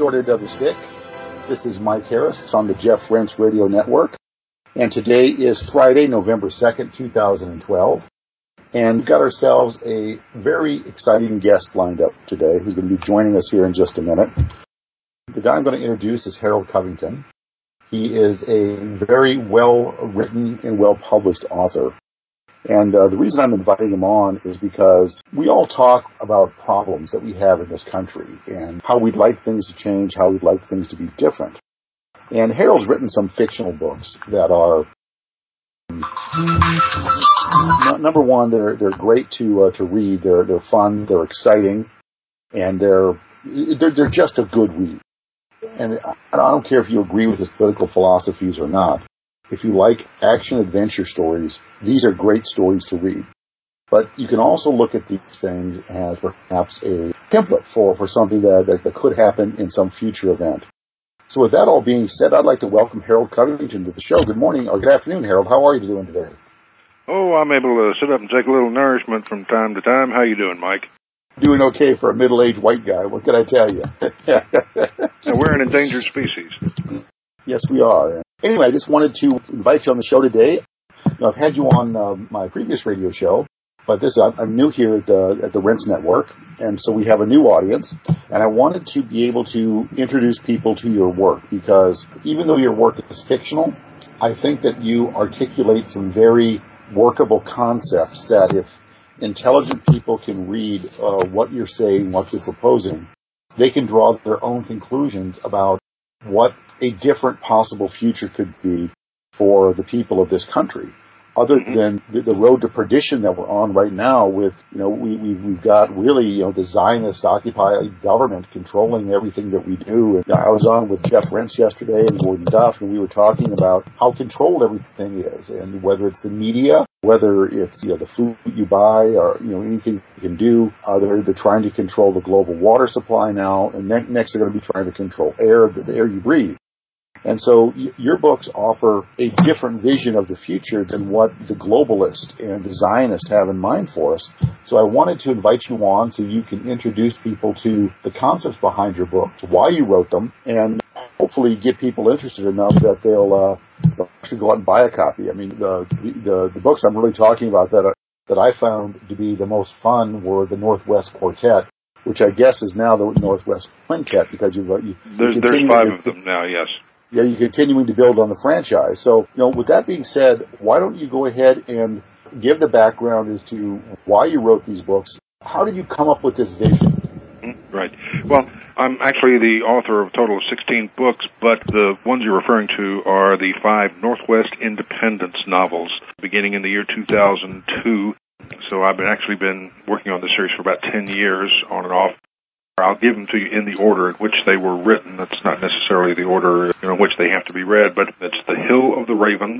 Short End of the Stick. This is Mike Harris on the Jeff Rense Radio Network. And today is Friday, November 2nd, 2012. And we've got ourselves a very exciting guest lined up today who's going to be joining us here in just a minute. The guy I'm going to introduce is Harold Covington. He is a very well-written and well-published author. And the reason I'm inviting him on is because we all talk about problems that we have in this country and how we'd like things to change, how we'd like things to be different. And Harold's written some fictional books that are, number one, they're great to read. They're fun, they're exciting, and they're just a good read. And I don't care if you agree with his political philosophies or not. If you like action-adventure stories, these are great stories to read. But you can also look at these things as perhaps a template for something that could happen in some future event. So with that all being said, I'd like to welcome Harold Covington to the show. Good morning, or good afternoon, Harold. How are you doing today? Oh, I'm able to sit up and take a little nourishment from time to time. How you doing, Mike? Doing okay for a middle-aged white guy. What can I tell you? We're an endangered species. Yes, we are. Anyway, I just wanted to invite you on the show today. I've had you on my previous radio show, but I'm new here at the Rense Network, and so we have a new audience, and I wanted to be able to introduce people to your work, because even though your work is fictional, I think that you articulate some very workable concepts that if intelligent people can read what you're saying, what you're proposing, they can draw their own conclusions about what a different possible future could be for the people of this country, other than the road to perdition that we're on right now with, we've got really, the Zionist occupied government controlling everything that we do. And I was on with Jeff Rense yesterday and Gordon Duff, and we were talking about how controlled everything is, and whether it's the media, whether it's, the food you buy, or, anything you can do. They're trying to control the global water supply now, and next they're going to be trying to control the air you breathe. And so your books offer a different vision of the future than what the globalist and the Zionist have in mind for us. So I wanted to invite you on so you can introduce people to the concepts behind your books, why you wrote them, and hopefully get people interested enough that they'll actually go out and buy a copy. I mean, the books I'm really talking about that I found to be the most fun were the Northwest Quartet, which I guess is now the Northwest Quintet, because there's 5 of them now, yes. Yeah, you're continuing to build on the franchise. So, with that being said, why don't you go ahead and give the background as to why you wrote these books? How did you come up with this vision? Right. Well, I'm actually the author of a total of 16 books, but the ones you're referring to are the 5 Northwest Independence novels, beginning in the year 2002. So I've been working on this series for about 10 years, on and off. I'll give them to you in the order in which they were written. That's not necessarily the order in which they have to be read, but it's The Hill of the Ravens,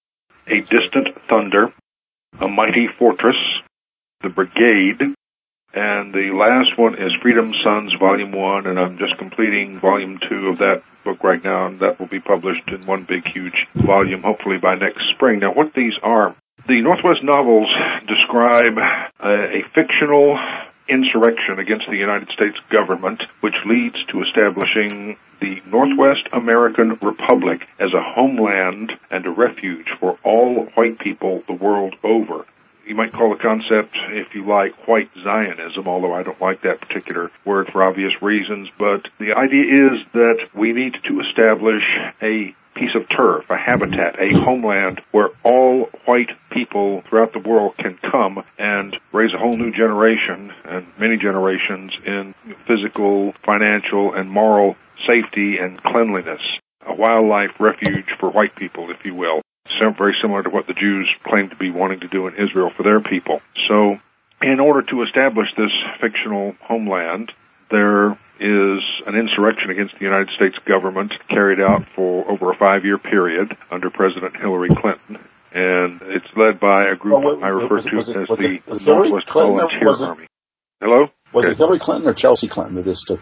A Distant Thunder, A Mighty Fortress, The Brigade, and the last one is Freedom Sons Volume 1, and I'm just completing Volume 2 of that book right now, and that will be published in one big, huge volume, hopefully by next spring. Now, what these are, the Northwest novels describe a fictional insurrection against the United States government, which leads to establishing the Northwest American Republic as a homeland and a refuge for all white people the world over. You might call the concept, if you like, white Zionism, although I don't like that particular word for obvious reasons. But the idea is that we need to establish a piece of turf, a habitat, a homeland where all white people throughout the world can come and raise a whole new generation and many generations in physical, financial, and moral safety and cleanliness. A wildlife refuge for white people, if you will. Very similar to what the Jews claim to be wanting to do in Israel for their people. So, in order to establish this fictional homeland, there is an insurrection against the United States government carried out for over a 5-year period under President Hillary Clinton. And it's led by a group I refer to as the Northwest Volunteer Army. Hello? Was it Hillary Clinton or Chelsea Clinton that this took up?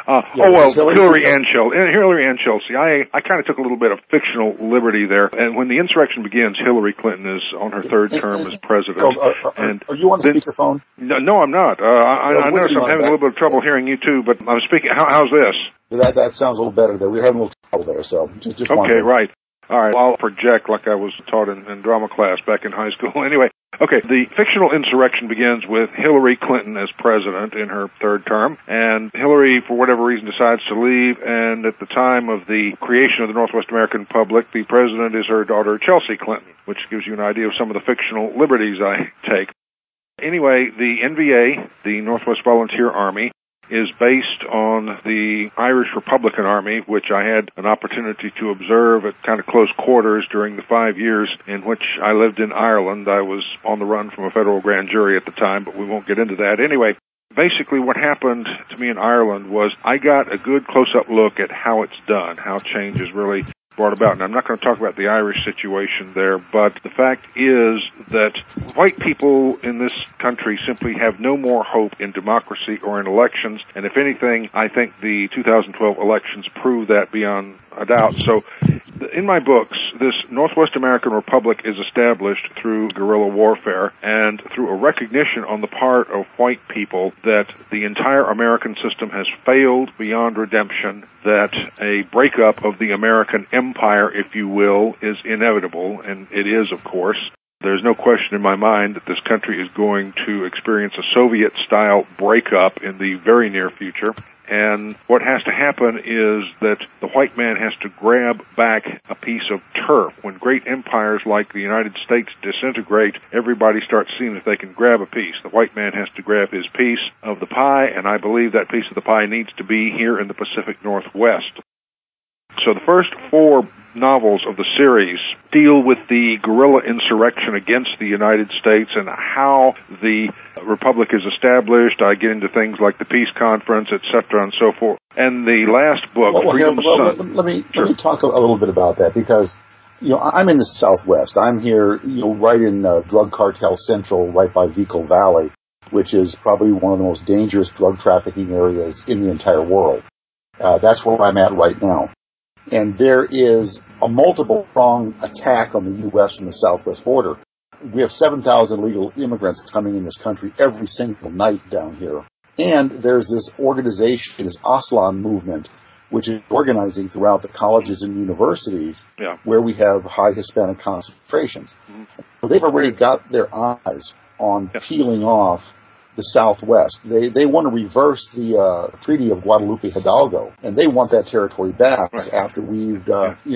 Hillary and Chelsea. I kind of took a little bit of fictional liberty there. And when the insurrection begins, Hillary Clinton is on her third term as president. Are you on the speakerphone? No, I'm not. I notice I'm having a little bit of trouble hearing you too, but I'm speaking. How's this? That sounds a little better there. We're having a little trouble there, so just okay, wondering. Right. All right, I'll project like I was taught in drama class back in high school. Anyway, okay, the fictional insurrection begins with Hillary Clinton as president in her third term, and Hillary, for whatever reason, decides to leave, and at the time of the creation of the Northwest American Republic, the president is her daughter, Chelsea Clinton, which gives you an idea of some of the fictional liberties I take. Anyway, the NVA, the Northwest Volunteer Army, is based on the Irish Republican Army, which I had an opportunity to observe at kind of close quarters during the 5 years in which I lived in Ireland. I was on the run from a federal grand jury at the time, but we won't get into that. Anyway, basically what happened to me in Ireland was I got a good close-up look at how it's done, how change is really brought about. And I'm not going to talk about the Irish situation there, but the fact is that white people in this country simply have no more hope in democracy or in elections. And if anything, I think the 2012 elections prove that beyond a doubt. So in my books, this Northwest American Republic is established through guerrilla warfare and through a recognition on the part of white people that the entire American system has failed beyond redemption, that a breakup of the American empire, if you will, is inevitable, and it is, of course. There's no question in my mind that this country is going to experience a Soviet-style breakup in the very near future. And what has to happen is that the white man has to grab back a piece of turf. When great empires like the United States disintegrate, everybody starts seeing if they can grab a piece. The white man has to grab his piece of the pie, and I believe that piece of the pie needs to be here in the Pacific Northwest. So the first 4 novels of the series deal with the guerrilla insurrection against the United States and how the republic is established. I get into things like the peace conference, etc., and so forth. And the last book, Freedom's Son. Let me talk a little bit about that, because I'm in the Southwest. I'm here, right in drug cartel central, right by Vehicle Valley, which is probably one of the most dangerous drug trafficking areas in the entire world. That's where I'm at right now. And there is a multiple-pronged attack on the U.S. from the southwest border. We have 7,000 illegal immigrants coming in this country every single night down here. And there's this organization, this Aslan movement, which is organizing throughout the colleges and universities where we have high Hispanic concentrations. So they've already got their eyes on peeling off the Southwest. They want to reverse the Treaty of Guadalupe Hidalgo, and they want that territory back after we've,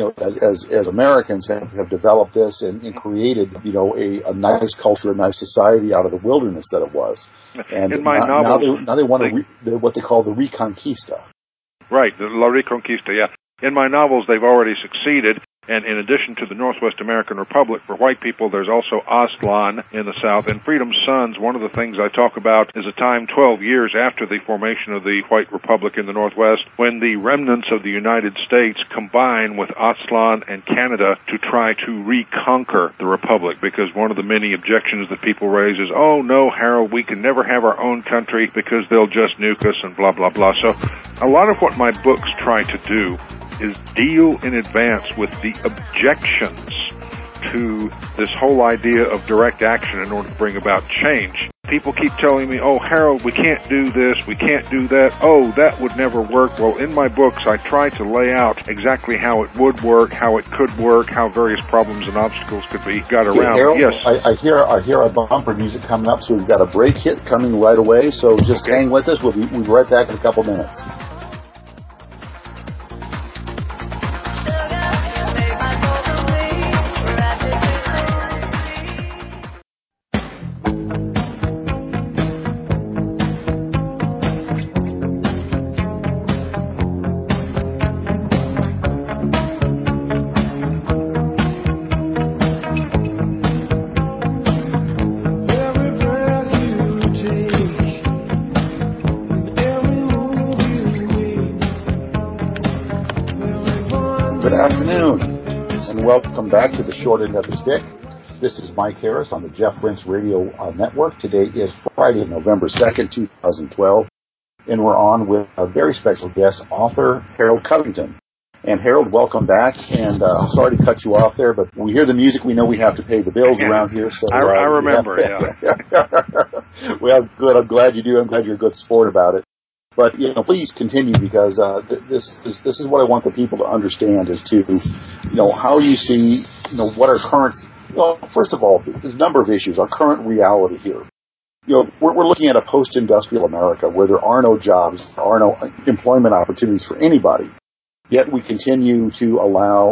as Americans have developed this and created, a nice culture, a nice society out of the wilderness that it was. And in my novels, now they want what they call the Reconquista. Right, the La Reconquista, yeah. In my novels, they've already succeeded. And in addition to the Northwest American Republic for white people, there's also Aztlán in the South. And Freedom's Sons, one of the things I talk about is a time 12 years after the formation of the White Republic in the Northwest, when the remnants of the United States combine with Aztlán and Canada to try to reconquer the Republic. Because one of the many objections that people raise is, oh, no, Harold, we can never have our own country because they'll just nuke us and blah, blah, blah. So a lot of what my books try to do is deal in advance with the objections to this whole idea of direct action in order to bring about change. People keep telling me, oh, Harold, we can't do this, we can't do that, oh, that would never work. Well, in my books, I try to lay out exactly how it would work, how it could work, how various problems and obstacles could be got around. Harold, yes. I hear our bumper music coming up, so we've got a break hit coming right away, so just hang with us. We'll be right back in a couple minutes. Welcome back to the Short End of the Stick. This is Mike Harris on the Jeff Rense Radio Network. Today is Friday, November 2nd, 2012. and we're on with a very special guest, author Harold Covington. And Harold, welcome back. And I'm sorry to cut you off there, but we hear the music. We know we have to pay the bills around here. So I remember. Yeah. Well, good. I'm glad you do. I'm glad you're a good sport about it. But please continue, because this is what I want the people to understand as to how you see what our current. Well, first of all, there's a number of issues. Our current reality here. We're looking at a post-industrial America where there are no jobs, there are no employment opportunities for anybody. Yet we continue to allow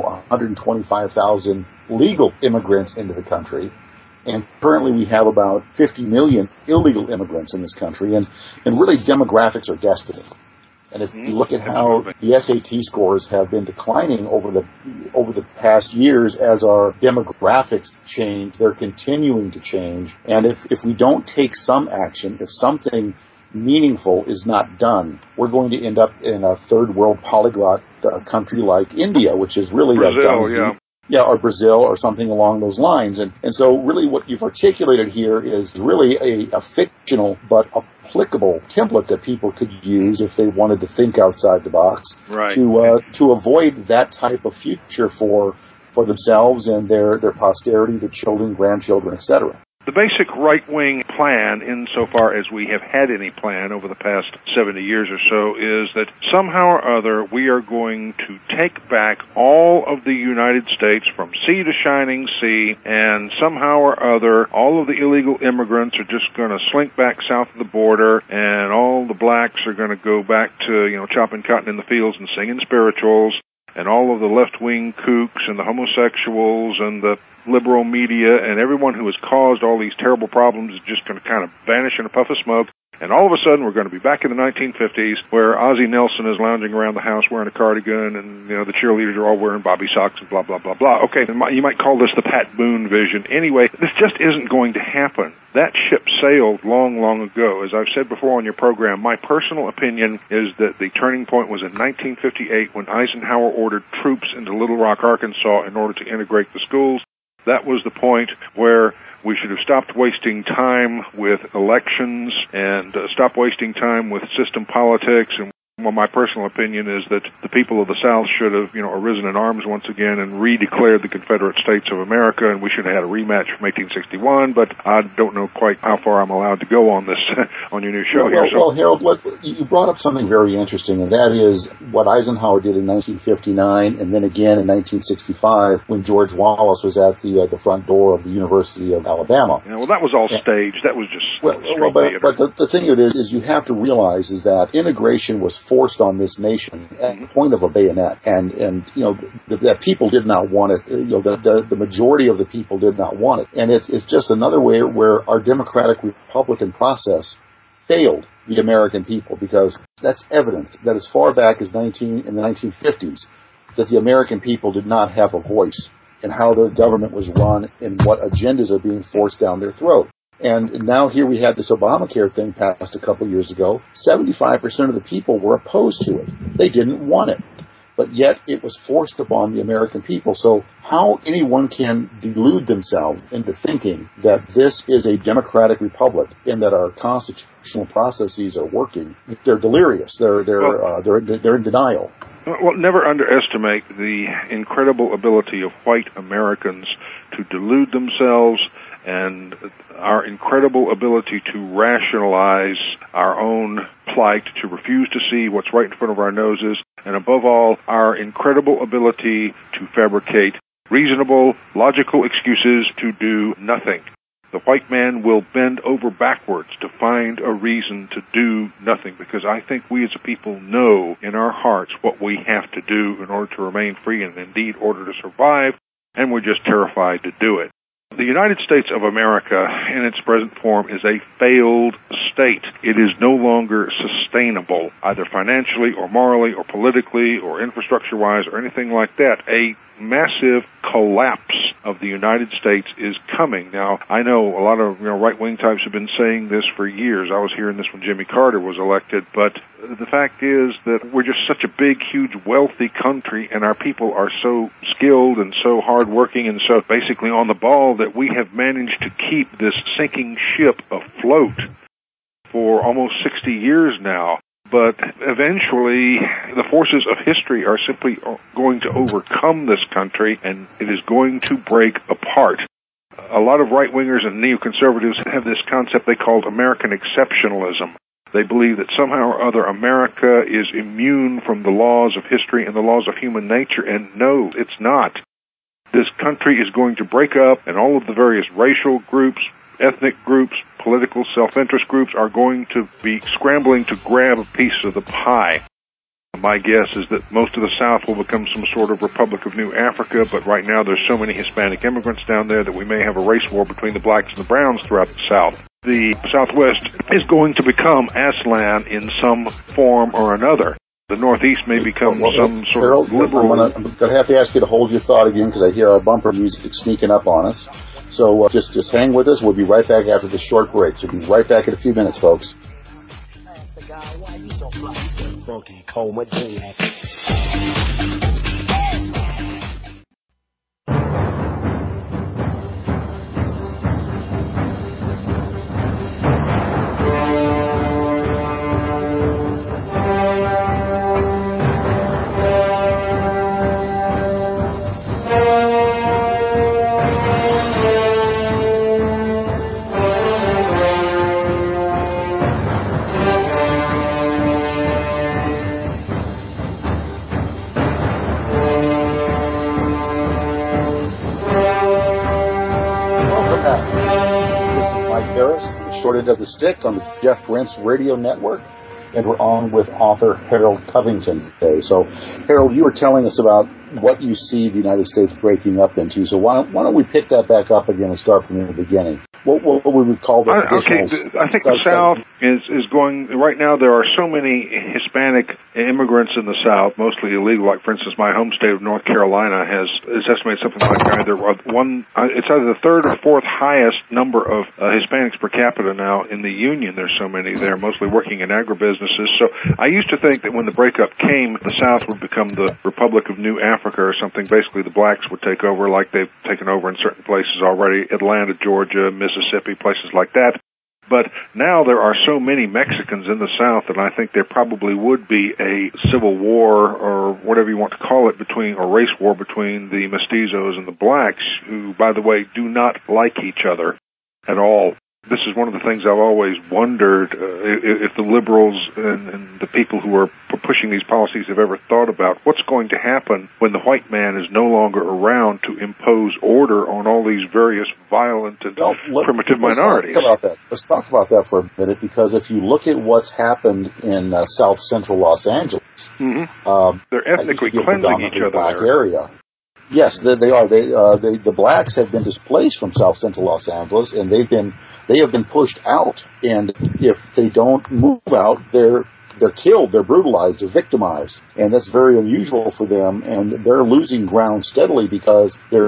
125,000 legal immigrants into the country. And currently we have about 50 million illegal immigrants in this country. And really demographics are destiny. And if you look at how the SAT scores have been declining over the past years as our demographics change, they're continuing to change. And if we don't take some action, if something meaningful is not done, we're going to end up in a third world polyglot country like India, which is really Brazil, or Brazil or something along those lines. And so really what you've articulated here is really a fictional but applicable template that people could use if they wanted to think outside the box, right, to avoid that type of future for themselves and their posterity, their children, grandchildren, etc. The basic right-wing plan, insofar as we have had any plan over the past 70 years or so, is that somehow or other we are going to take back all of the United States from sea to shining sea, and somehow or other all of the illegal immigrants are just going to slink back south of the border, and all the blacks are going to go back to, chopping cotton in the fields and singing spirituals, and all of the left-wing kooks and the homosexuals and the liberal media and everyone who has caused all these terrible problems is just going to kind of vanish in a puff of smoke. And all of a sudden, we're going to be back in the 1950s where Ozzie Nelson is lounging around the house wearing a cardigan, and the cheerleaders are all wearing bobby socks and blah, blah, blah, blah. Okay, you might call this the Pat Boone vision. Anyway, this just isn't going to happen. That ship sailed long, long ago. As I've said before on your program, my personal opinion is that the turning point was in 1958 when Eisenhower ordered troops into Little Rock, Arkansas in order to integrate the schools. That was the point where we should have stopped wasting time with elections and stopped wasting time with system politics. And well, my personal opinion is that the people of the South should have, arisen in arms once again and redeclared the Confederate States of America, and we should have had a rematch from 1861. But I don't know quite how far I'm allowed to go on this on your new show here. Well, Harold, you brought up something very interesting, and that is what Eisenhower did in 1959, and then again in 1965 when George Wallace was at the front door of the University of Alabama. Yeah, well, that was all staged. That was just but the thing of it is you have to realize is that integration was forced on this nation at the point of a bayonet, and that people did not want it. The majority of the people did not want it, and it's just another way where our democratic Republican process failed the American people, because that's evidence that as far back as in the 1950s, that the American people did not have a voice in how their government was run and what agendas are being forced down their throat. And now here we had this Obamacare thing passed a couple years ago. 75% of the people were opposed to it. They didn't want it. But yet it was forced upon the American people. So how anyone can delude themselves into thinking that this is a democratic republic and that our constitutional processes are working, they're delirious. They're in denial. Well, never underestimate the incredible ability of white Americans to delude themselves, and our incredible ability to rationalize our own plight, to refuse to see what's right in front of our noses, and above all, our incredible ability to fabricate reasonable, logical excuses to do nothing. The white man will bend over backwards to find a reason to do nothing, because I think we as a people know in our hearts what we have to do in order to remain free and indeed order to survive, and we're just terrified to do it. The United States of America, in its present form, is a failed state. It is no longer sustainable, either financially or morally or politically or infrastructure-wise or anything like that. A massive collapse of the United States is coming. Now, I know a lot of right-wing types have been saying this for years. I was hearing this when Jimmy Carter was elected, but the fact is that we're just such a big, huge, wealthy country, and our people are so skilled and so hardworking and so basically on the ball that we have managed to keep this sinking ship afloat for almost 60 years now. But eventually, the forces of history are simply going to overcome this country, and it is going to break apart. A lot of right-wingers and neoconservatives have this concept they call American exceptionalism. They believe that somehow or other America is immune from the laws of history and the laws of human nature, and no, it's not. This country is going to break up, and all of the various racial groups, ethnic groups, political self-interest groups are going to be scrambling to grab a piece of the pie. My guess is that most of the South will become some sort of Republic of New Africa, but right now there's so many Hispanic immigrants down there that we may have a race war between the blacks and the browns throughout the South. The Southwest is going to become Aslan in some form or another. The Northeast may become some sort Harold, of liberal... I'm going to have to ask you to hold your thought again because I hear our bumper music sneaking up on us. So just hang with us. We'll be right back after this short break. So we'll be right back in a few minutes, folks. Funky Coma Dance. Short End of the Stick on the Jeff Rense Radio Network, and we're on with author Harold Covington today. So, Harold, you were telling us about what you see the United States breaking up into. So why don't we pick that back up again and start from the beginning? What we would call the traditional... I think the South is going... Right now, there are so many Hispanic immigrants in the South, mostly illegal. Like, for instance, my home state of North Carolina is estimated something like it's either the third or fourth highest number of Hispanics per capita now in the Union. There's so many there, mostly working in agribusinesses. So I used to think that when the breakup came, the South would become the Republic of New Africa or something. Basically, the blacks would take over like they've taken over in certain places already, Atlanta, Georgia, Mississippi, places like that. But now there are so many Mexicans in the South that I think there probably would be a civil war or whatever you want to call it or race war between the mestizos and the blacks, who, by the way, do not like each other at all. This is one of the things I've always wondered if the liberals and the people who are pushing these policies have ever thought about what's going to happen when the white man is no longer around to impose order on all these various violent and primitive minorities. Let's talk about that for a minute, because if you look at what's happened in South Central Los Angeles, they're ethnically cleansing each other black there. Area. Yes, they are. The blacks have been displaced from South Central Los Angeles, and they have been pushed out. And if they don't move out, they're killed, they're brutalized, they're victimized, and that's very unusual for them. And they're losing ground steadily because they're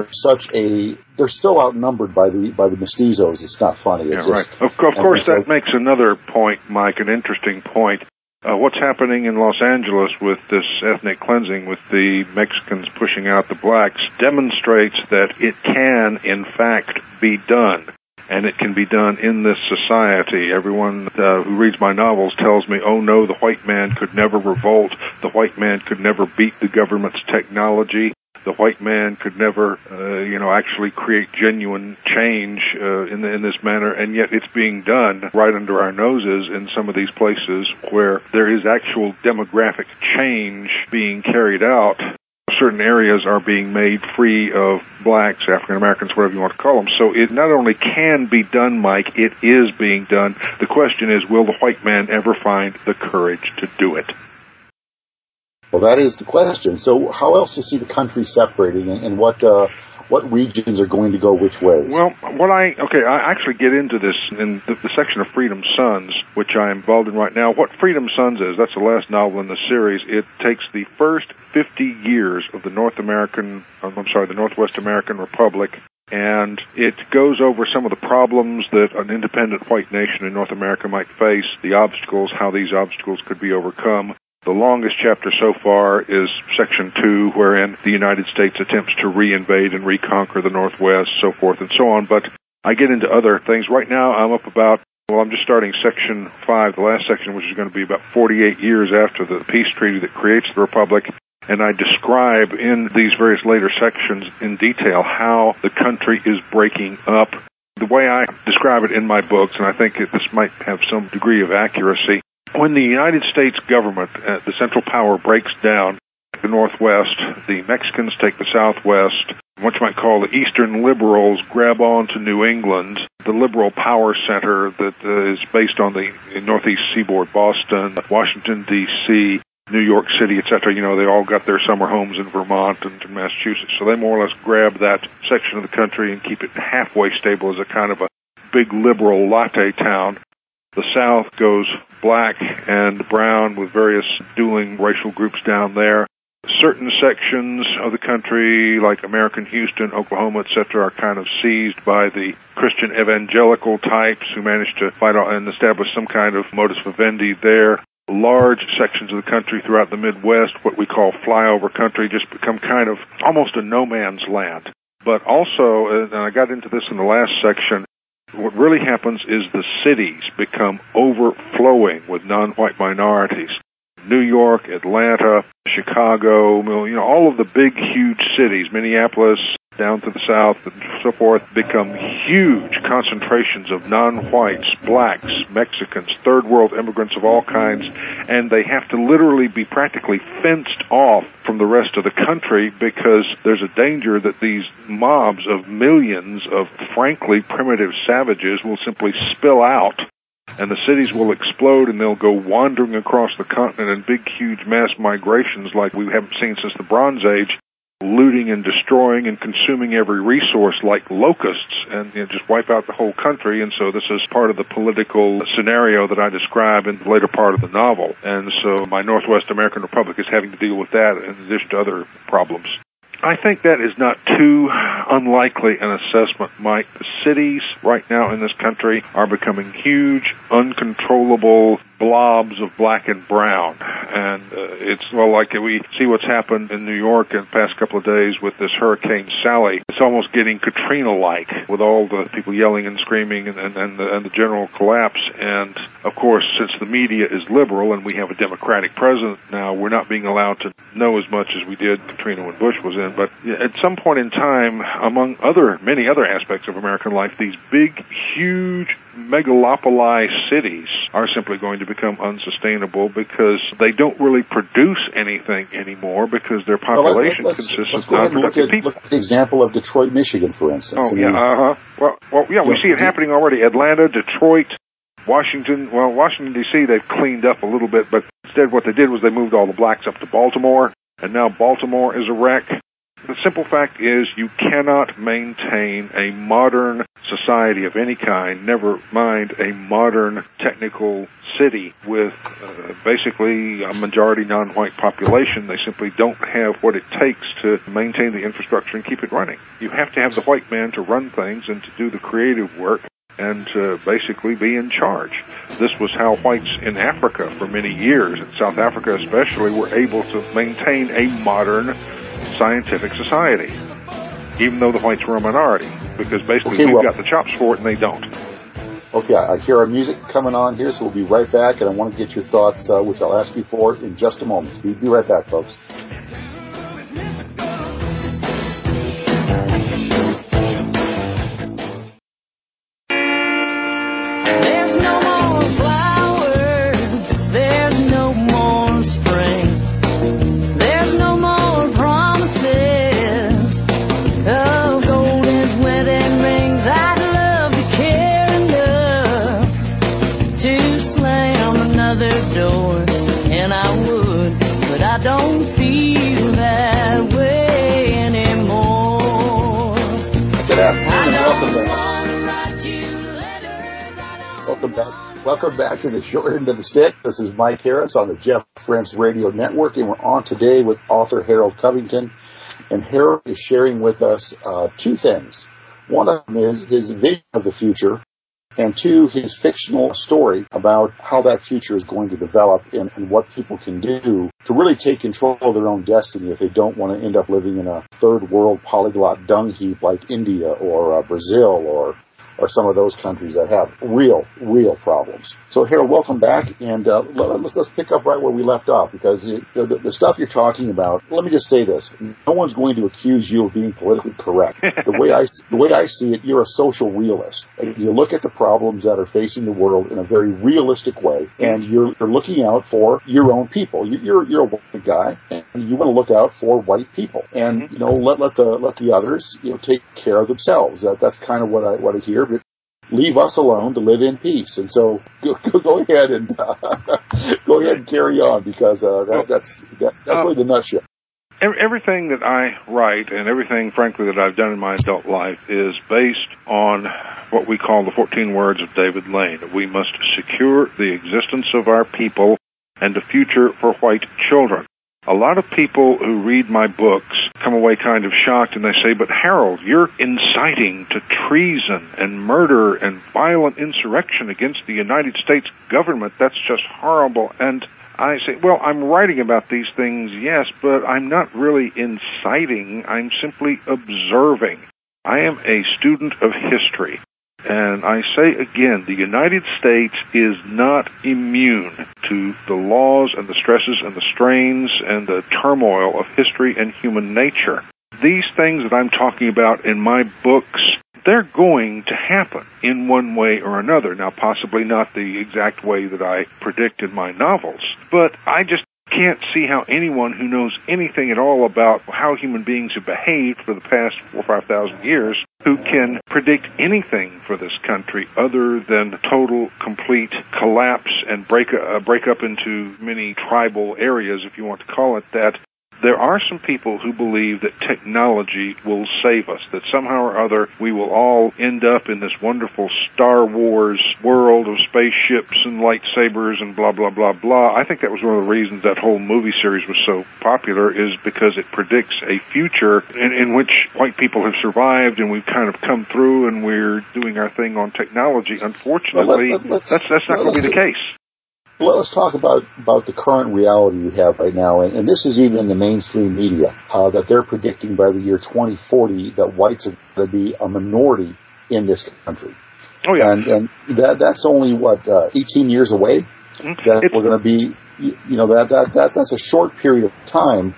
still outnumbered by the mestizos. It's not funny. Yeah, right. Of course, that makes another point, Mike, an interesting point. What's happening in Los Angeles with this ethnic cleansing, with the Mexicans pushing out the blacks, demonstrates that it can, in fact, be done. And it can be done in this society. Everyone who reads my novels tells me, oh no, the white man could never revolt. The white man could never beat the government's technology. The white man could never, actually create genuine change in this manner, and yet it's being done right under our noses in some of these places where there is actual demographic change being carried out. Certain areas are being made free of blacks, African Americans, whatever you want to call them. So it not only can be done, Mike, it is being done. The question is, will the white man ever find the courage to do it? Well, that is the question. So how else do you see the country separating, and what regions are going to go which ways? Well, I actually get into this in the section of Freedom Sons, which I am involved in right now. What Freedom Sons is, that's the last novel in the series. It takes the first 50 years of the Northwest American Republic, and it goes over some of the problems that an independent white nation in North America might face, the obstacles, how these obstacles could be overcome. The longest chapter so far is Section 2, wherein the United States attempts to reinvade and reconquer the Northwest, so forth and so on. But I get into other things. Right now, I'm up about Well, I'm just starting Section 5, the last section, which is going to be about 48 years after the peace treaty that creates the Republic. And I describe in these various later sections in detail how the country is breaking up. The way I describe it in my books, and I think this might have some degree of accuracy, when the United States government, the central power, breaks down the Northwest, the Mexicans take the Southwest, what you might call the Eastern liberals grab on to New England, the liberal power center that is based on the Northeast Seaboard, Boston, Washington, D.C., New York City, etc. They all got their summer homes in Vermont and in Massachusetts. So they more or less grab that section of the country and keep it halfway stable as a kind of a big liberal latte town. The South goes black and brown with various dueling racial groups down there. Certain sections of the country, like American Houston, Oklahoma, etc., are kind of seized by the Christian evangelical types who manage to fight and establish some kind of modus vivendi there. Large sections of the country throughout the Midwest, what we call flyover country, just become kind of almost a no man's land. But also, and I got into this in the last section, what really happens is the cities become overflowing with non-white minorities. New York, Atlanta, Chicago, all of the big, huge cities, Minneapolis, down to the south and so forth, become huge concentrations of non-whites, blacks, Mexicans, third world immigrants of all kinds, and they have to literally be practically fenced off from the rest of the country because there's a danger that these mobs of millions of frankly primitive savages will simply spill out, and the cities will explode, and they'll go wandering across the continent in big, huge mass migrations like we haven't seen since the Bronze Age, looting and destroying and consuming every resource like locusts, and just wipe out the whole country. And so this is part of the political scenario that I describe in the later part of the novel. And so my Northwest American Republic is having to deal with that in addition to other problems. I think that is not too unlikely an assessment, Mike. The cities right now in this country are becoming huge, uncontrollable blobs of black and brown. And it's, like we see what's happened in New York in the past couple of days with this Hurricane Sally. It's almost getting Katrina-like with all the people yelling and screaming and the general collapse. And, of course, since the media is liberal and we have a Democratic president now, we're not being allowed to know as much as we did Katrina when Bush was in. But at some point in time, among many other aspects of American life, these big, huge, megalopolized cities are simply going to become unsustainable because they don't really produce anything anymore because their population consists of non-productive people. Look at the example of Detroit, Michigan, for instance. We see it happening already. Atlanta, Detroit, Washington. Well, Washington, D.C., they've cleaned up a little bit, but instead what they did was they moved all the blacks up to Baltimore, and now Baltimore is a wreck. The simple fact is you cannot maintain a modern society of any kind, never mind a modern technical city with basically a majority non-white population. They simply don't have what it takes to maintain the infrastructure and keep it running. You have to have the white man to run things and to do the creative work and to basically be in charge. This was how whites in Africa for many years, in South Africa especially, were able to maintain a modern scientific society, even though the whites were a minority, because basically we've got the chops for it and they don't. Okay, I hear our music coming on here, so we'll be right back, and I want to get your thoughts, which I'll ask you for in just a moment. We'll be right back, folks. Welcome back to the short end of the stick. This is Mike Harris on the Jeff Rense Radio Network, and we're on today with author Harold Covington. And Harold is sharing with us two things. One of them is his vision of the future, and two, his fictional story about how that future is going to develop and what people can do to really take control of their own destiny if they don't want to end up living in a third world polyglot dung heap like India or Brazil or are some of those countries that have real problems. So, Harold, welcome back, and let's pick up right where we left off, because the stuff you're talking about, let me just say this. No one's going to accuse you of being politically correct. The way I see it, you're a social realist. You look at the problems that are facing the world in a very realistic way, and you're looking out for your own people. You're a white guy, and you want to look out for white people, and let the others take care of themselves. That's kind of what I hear. But leave us alone to live in peace. And so go ahead and carry on, because that's really the nutshell. Everything that I write and everything, frankly, that I've done in my adult life is based on what we call the 14 words of David Lane. We must secure the existence of our people and a future for white children. A lot of people who read my books come away kind of shocked, and they say, but Harold, you're inciting to treason and murder and violent insurrection against the United States government. That's just horrible. And I say, well, I'm writing about these things, yes, but I'm not really inciting. I'm simply observing. I am a student of history. And I say again, the United States is not immune to the laws and the stresses and the strains and the turmoil of history and human nature. These things that I'm talking about in my books, they're going to happen in one way or another. Now, possibly not the exact way that I predict in my novels, but I just can't see how anyone who knows anything at all about how human beings have behaved for the past 4,000 or 5,000 years, who can predict anything for this country other than total, complete collapse and break up into many tribal areas, if you want to call it that. There are some people who believe that technology will save us, that somehow or other we will all end up in this wonderful Star Wars world of spaceships and lightsabers and blah, blah, blah, blah. I think that was one of the reasons that whole movie series was so popular, is because it predicts a future in which white people have survived and we've kind of come through and we're doing our thing on technology. Unfortunately, that's not going to be the case. Well, let's talk about the current reality we have right now, and this is even in the mainstream media, that they're predicting by the year 2040 that whites are going to be a minority in this country. Oh, yeah. And that's only, 18 years away? That we're going to be, that's a short period of time.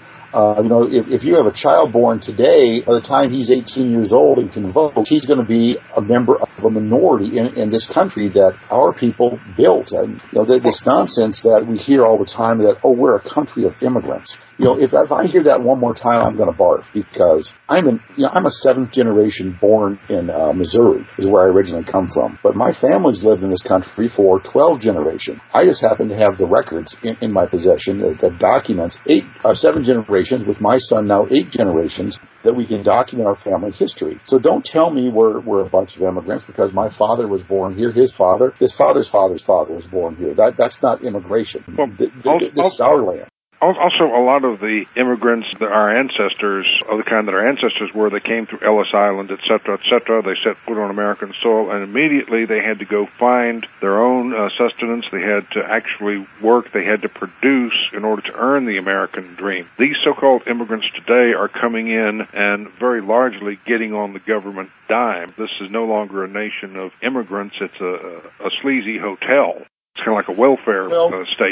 If you have a child born today, by the time he's 18 years old and can vote, he's going to be a member of a minority in this country that our people built. And, this nonsense that we hear all the time that, we're a country of immigrants. If I hear that one more time, I'm going to barf, because I'm a seventh generation born in Missouri, is where I originally come from. But my family's lived in this country for 12 generations. I just happen to have the records in my possession that documents 7 generations, with my son now 8 generations, that we can document our family history. So don't tell me we're a bunch of immigrants, because my father was born here, his father's father's father was born here. That's not immigration. Well, this is our land. Also, a lot of the immigrants that our ancestors, of the kind that our ancestors were, they came through Ellis Island, et cetera, they set foot on American soil, and immediately they had to go find their own sustenance. They had to actually work. They had to produce in order to earn the American dream. These so-called immigrants today are coming in and very largely getting on the government dime. This is no longer a nation of immigrants. It's a sleazy hotel. It's kind of like a welfare state.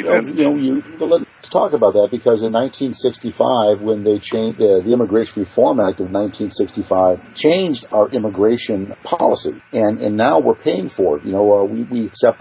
Let's talk about that, because in 1965, when they changed the Immigration Reform Act of 1965, changed our immigration policy, and now we're paying for it. We accept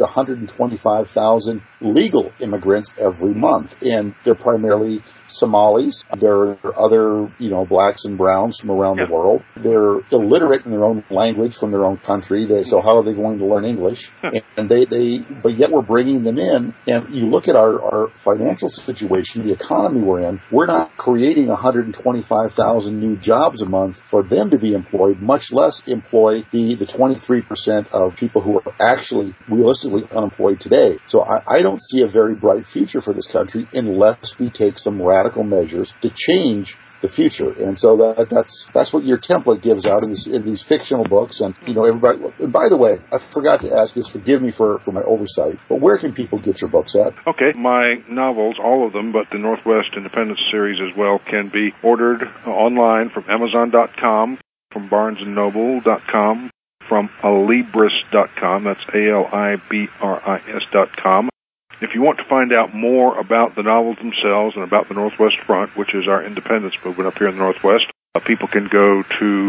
125,000 legal immigrants every month, and they're primarily Somalis. There are other, blacks and browns from around the world. They're illiterate in their own language from their own country. So how are they going to learn English? And but yet we're bringing them in. And you look at our financial situation, the economy we're in, we're not creating 125,000 new jobs a month for them to be employed, much less employ the 23% of people who are actually realistically unemployed today. So I don't see a very bright future for this country unless we take some radical measures to change the future. And so that's what your template gives out in these fictional books. And everybody. And by the way, I forgot to ask this. Forgive me for my oversight. But where can people get your books at? Okay, my novels, all of them, but the Northwest Independence series as well, can be ordered online from Amazon.com, from BarnesandNoble.com, from alibris.com. That's ALIBRIS.com. If you want to find out more about the novels themselves and about the Northwest Front, which is our independence movement up here in the Northwest, people can go to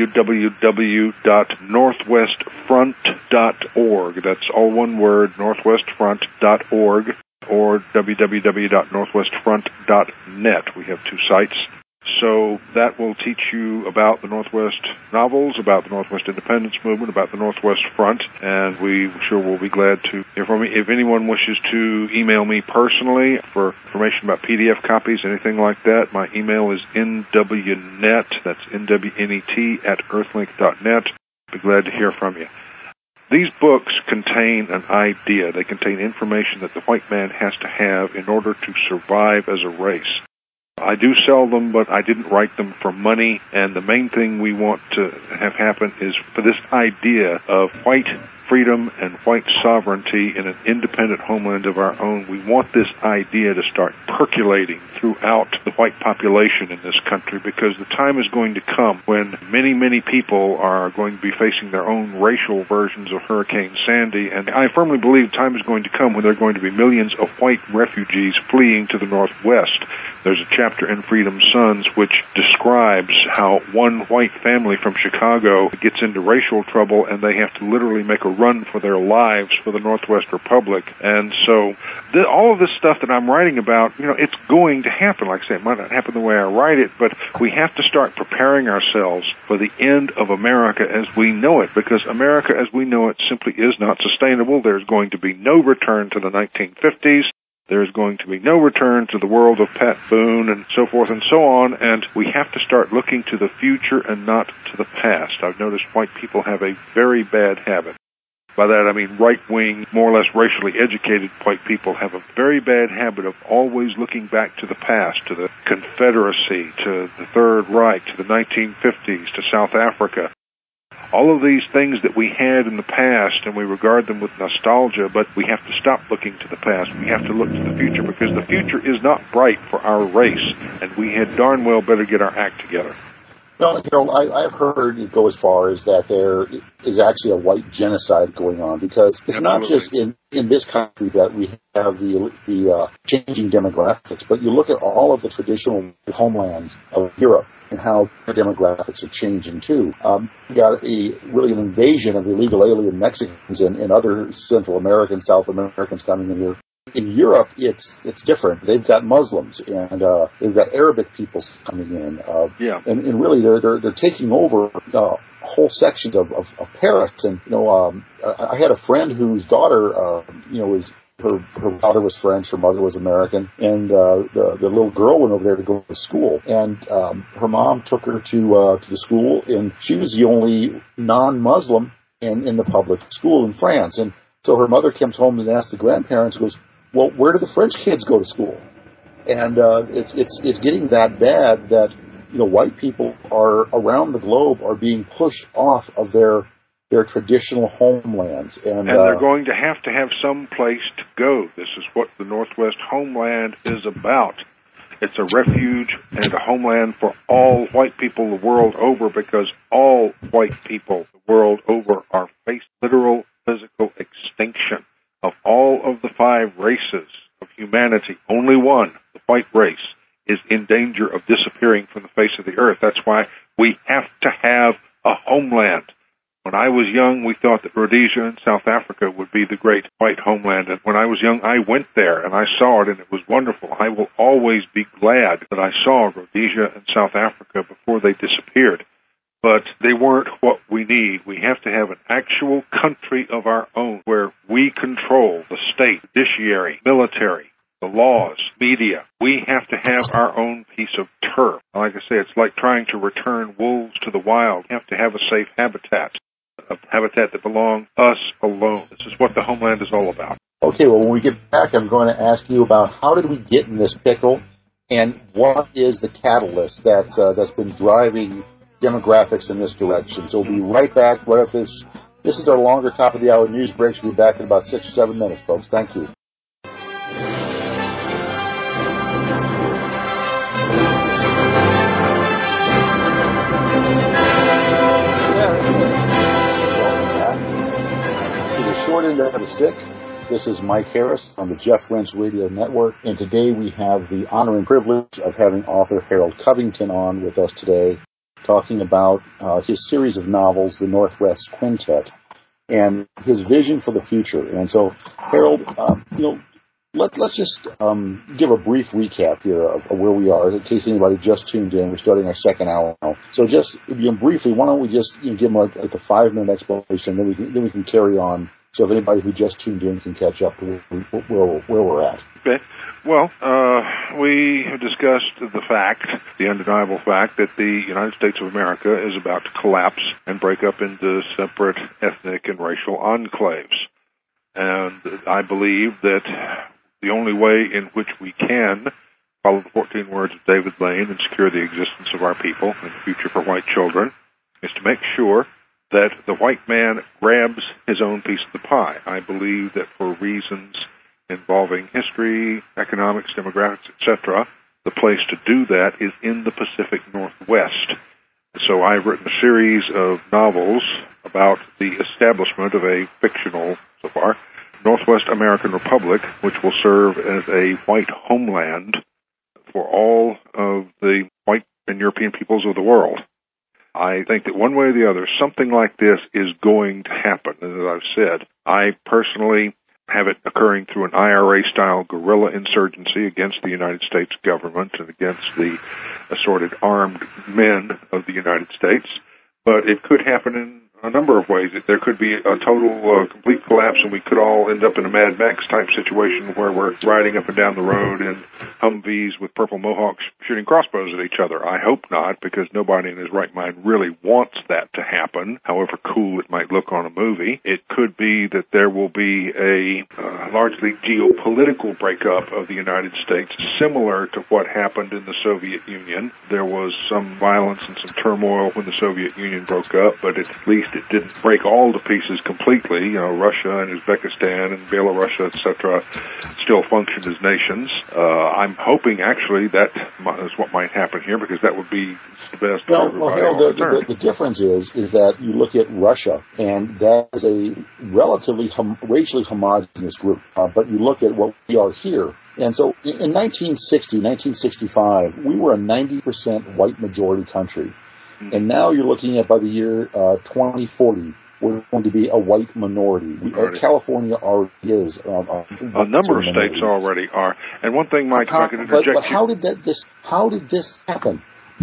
www.northwestfront.org. That's all one word, northwestfront.org, or www.northwestfront.net. We have two sites. So that will teach you about the Northwest novels, about the Northwest Independence Movement, about the Northwest Front, and we sure will be glad to hear from you. If anyone wishes to email me personally for information about PDF copies, anything like that, my email is nwnet, that's NWNET, at earthlink.net. Be glad to hear from you. These books contain an idea. They contain information that the white man has to have in order to survive as a race. I do sell them, but I didn't write them for money, and the main thing we want to have happen is for this idea of white freedom and white sovereignty in an independent homeland of our own. We want this idea to start percolating throughout the white population in this country, because the time is going to come when many, many people are going to be facing their own racial versions of Hurricane Sandy, and I firmly believe time is going to come when there are going to be millions of white refugees fleeing to the Northwest. There's a chapter in Freedom Sons which describes how one white family from Chicago gets into racial trouble and they have to literally make a run for their lives for the Northwest Republic. And so all of this stuff that I'm writing about, it's going to happen. Like I say, it might not happen the way I write it, but we have to start preparing ourselves for the end of America as we know it, because America as we know it simply is not sustainable. There's going to be no return to the 1950s. There's going to be no return to the world of Pat Boone and so forth and so on, and we have to start looking to the future and not to the past. I've noticed white people have a very bad habit. By that I mean right-wing, more or less racially educated white people have a very bad habit of always looking back to the past, to the Confederacy, to the Third Reich, to the 1950s, to South Africa. All of these things that we had in the past, and we regard them with nostalgia, but we have to stop looking to the past. We have to look to the future, because the future is not bright for our race, and we had darn well better get our act together. Well, I've heard it go as far as that there is actually a white genocide going on, because it's Absolutely. not just in this country that we have the changing demographics, but you look at all of the traditional homelands of Europe and how their demographics are changing too. We got an invasion of illegal alien Mexicans and other Central Americans, South Americans coming in here. In Europe, it's different. They've got Muslims and they've got Arabic people coming in. And really they're taking over whole sections of Paris. And I had a friend whose daughter was. Her father was French, her mother was American, and the little girl went over there to go to school. And her mom took her to the school, and she was the only non-Muslim in the public school in France. And so her mother comes home and asks the grandparents, goes, "Well, where do the French kids go to school?" And it's getting that bad that white people are around the globe are being pushed off of their traditional homelands. And they're going to have some place to go. This is what the Northwest homeland is about. It's a refuge and a homeland for all white people the world over, because all white people the world over are facing literal physical extinction. Of all of the 5 races of humanity, only one, the white race, is in danger of disappearing from the face of the earth. That's why we have to have a homeland. When I was young, we thought that Rhodesia in South Africa would be the great white homeland. And when I was young, I went there and I saw it, and it was wonderful. I will always be glad that I saw Rhodesia and South Africa before they disappeared. But they weren't what we need. We have to have an actual country of our own where we control the state, judiciary, military, the laws, media. We have to have our own piece of turf. Like I say, it's like trying to return wolves to the wild. We have to have a safe habitat, a habitat that belongs to us alone. This is what the homeland is all about. Okay, well, when we get back, I'm going to ask you about how did we get in this pickle, and what is the catalyst that's been driving demographics in this direction. So we'll be right back right after this. This is our longer top of the hour news break. We'll be back in about 6 or 7 minutes, folks. Thank you. short end of the stick. This is Mike Harris on the Jeff Rense Radio Network, and today we have the honor and privilege of having author Harold Covington on with us today, talking about his series of novels, The Northwest Quintet, and his vision for the future. And so, Harold, let's just give a brief recap here of where we are, in case anybody just tuned in. We're starting our second hour now. So just briefly, why don't we just give them like the 5-minute explanation, then we can carry on. So if anybody who just tuned in can catch up to where we're at. Okay. Well, we have discussed the undeniable fact that the United States of America is about to collapse and break up into separate ethnic and racial enclaves. And I believe that the only way in which we can follow the 14 words of David Lane and secure the existence of our people and the future for white children is to make sure that the white man grabs his own piece of the pie. I believe that for reasons involving history, economics, demographics, etc., the place to do that is in the Pacific Northwest. So I've written a series of novels about the establishment of a fictional, so far, Northwest American Republic, which will serve as a white homeland for all of the white and European peoples of the world. I think that one way or the other, something like this is going to happen. And as I've said, I personally have it occurring through an IRA-style guerrilla insurgency against the United States government and against the assorted armed men of the United States. But it could happen in a number of ways. There could be a total, complete collapse, and we could all end up in a Mad Max type situation where we're riding up and down the road in Humvees with purple mohawks shooting crossbows at each other. I hope not, because nobody in his right mind really wants that to happen, however cool it might look on a movie. It could be that there will be a largely geopolitical breakup of the United States, similar to what happened in the Soviet Union. There was some violence and some turmoil when the Soviet Union broke up, but at least it didn't break all to pieces completely. Russia and Uzbekistan and Belarus, etc., still function as nations. I'm hoping, actually, that is what might happen here, because that would be the best for everybody. Well, the difference is that you look at Russia, and that is a relatively racially homogenous group. But you look at what we are here, and so in 1965, we were a 90% white majority country. And now you're looking at, by the year 2040, we're going to be a white minority. California already is. A number of states already are. And one thing, Mike, if I could interject. But how did this happen?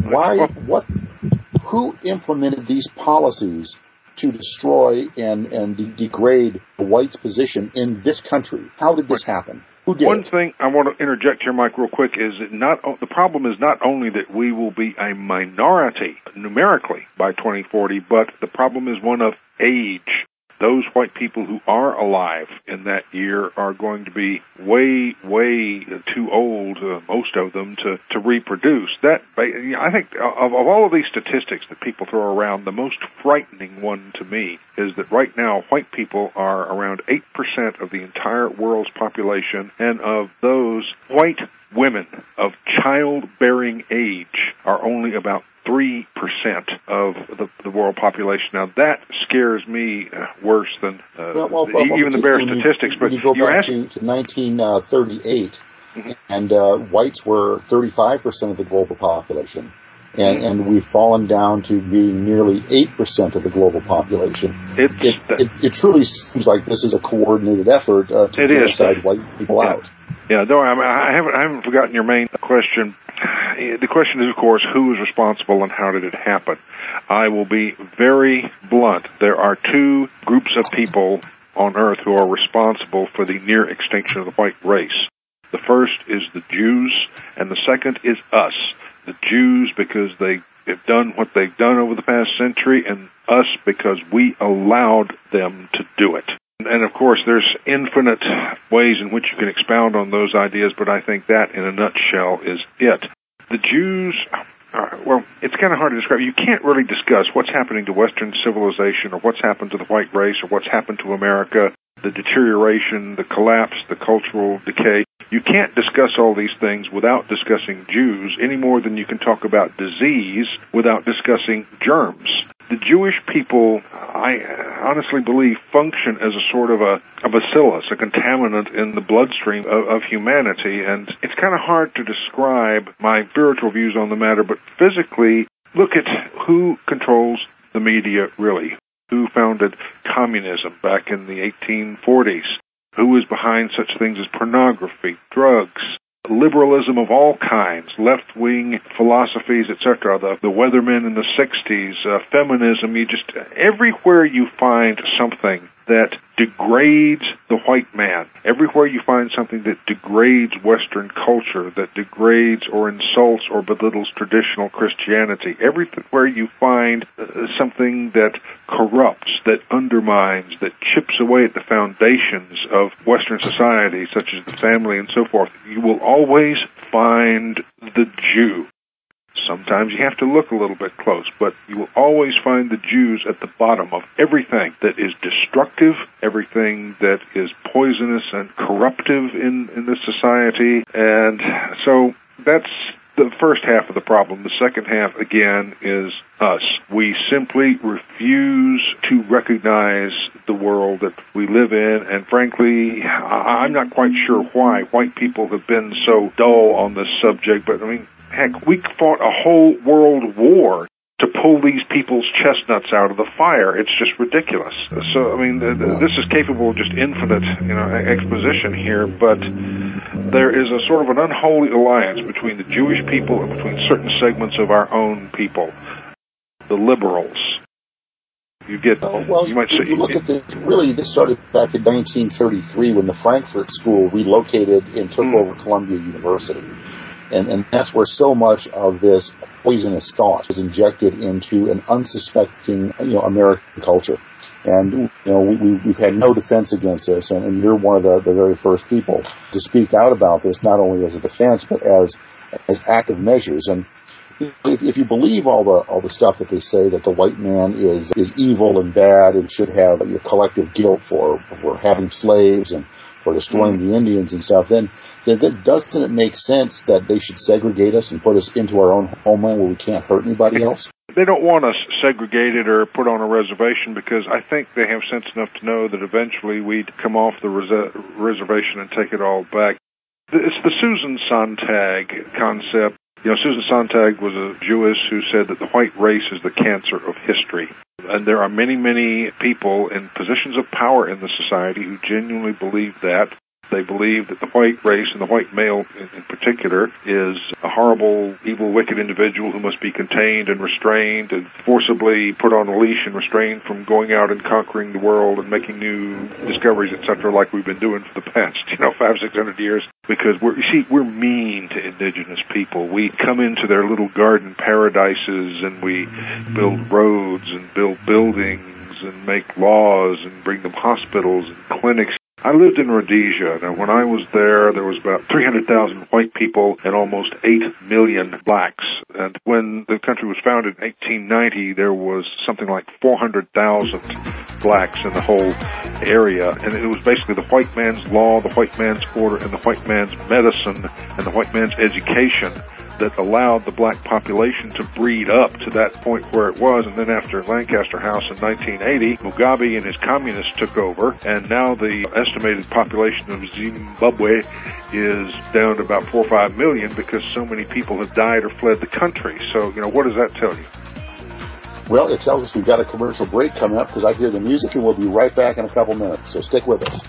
Who implemented these policies to destroy and degrade the whites' position in this country? How did this happen? One thing I want to interject here, Mike, real quick, is that the problem is not only that we will be a minority numerically by 2040, but the problem is one of age. Those white people who are alive in that year are going to be way, way too old, most of them, to reproduce. I think of all of these statistics that people throw around, the most frightening one to me is that right now white people are around 8% of the entire world's population, and of those, white women of childbearing age are only about 3% of the world population. Now, that scares me worse than even the bare statistics. But you go back to 1938, and whites were 35% of the global population. And we've fallen down to being nearly 8% of the global population. It truly seems like this is a coordinated effort to genocide white people out. Yeah, no, I haven't forgotten your main question. The question is, of course, who is responsible and how did it happen? I will be very blunt. There are two groups of people on Earth who are responsible for the near extinction of the white race. The first is the Jews, and the second is us. The Jews because they have done what they've done over the past century, and us because we allowed them to do it. And, of course, there's infinite ways in which you can expound on those ideas, but I think that, in a nutshell, is it. The Jews, well, it's kind of hard to describe. You can't really discuss what's happening to Western civilization or what's happened to the white race or what's happened to America, the deterioration, the collapse, the cultural decay. You can't discuss all these things without discussing Jews any more than you can talk about disease without discussing germs. The Jewish people, honestly believe, function as a sort of a bacillus, a contaminant in the bloodstream of humanity. And it's kind of hard to describe my spiritual views on the matter, but physically, look at who controls the media really. Who founded communism back in the 1840s? Who is behind such things as pornography, drugs, liberalism of all kinds, left-wing philosophies, etc., the Weathermen in the 60s, feminism, everywhere you find something that degrades the white man, everywhere you find something that degrades Western culture, that degrades or insults or belittles traditional Christianity, everywhere you find something that corrupts, that undermines, that chips away at the foundations of Western society, such as the family and so forth, you will always find the Jew. Sometimes you have to look a little bit close, but you will always find the Jews at the bottom of everything that is destructive, everything that is poisonous and corruptive in this society. And so that's the first half of the problem. The second half, again, is us. We simply refuse to recognize the world that we live in, and frankly, I'm not quite sure why white people have been so dull on this subject, but I mean, heck, we fought a whole world war to pull these people's chestnuts out of the fire. It's just ridiculous. So, I mean, this is capable of just infinite, exposition here, but there is a sort of an unholy alliance between the Jewish people and between certain segments of our own people, the liberals. You might say, you look at this, really, this started back in 1933 when the Frankfurt School relocated and took over Columbia University. And that's where so much of this poisonous thought is injected into an unsuspecting, American culture. And, we've had no defense against this, and you're one of the very first people to speak out about this, not only as a defense, but as active measures. And if you believe all the stuff that they say, that the white man is evil and bad and should have collective guilt for having slaves and for destroying the Indians and stuff, then doesn't it make sense that they should segregate us and put us into our own homeland where we can't hurt anybody else? They don't want us segregated or put on a reservation because I think they have sense enough to know that eventually we'd come off the reservation and take it all back. It's the Susan Sontag concept. Susan Sontag was a Jewess who said that the white race is the cancer of history. And there are many, many people in positions of power in the society who genuinely believe that. They believe that the white race, and the white male in particular, is a horrible, evil, wicked individual who must be contained and restrained and forcibly put on a leash and restrained from going out and conquering the world and making new discoveries, etc., like we've been doing for the past, 500-600 years. Because we're mean to indigenous people. We come into their little garden paradises and we build roads and build buildings and make laws and bring them hospitals and clinics. I lived in Rhodesia. Now, when I was there was about 300,000 white people and almost 8 million blacks. And when the country was founded in 1890, there was something like 400,000 blacks in the whole area. And it was basically the white man's law, the white man's order, and the white man's medicine, and the white man's education that allowed the black population to breed up to that point where it was. And then after Lancaster House in 1980, Mugabe and his communists took over, and now the estimated population of Zimbabwe is down to about 4 or 5 million because so many people have died or fled the country. So, what does that tell you? Well, it tells us we've got a commercial break coming up because I hear the music, and we'll be right back in a couple minutes. So stick with us.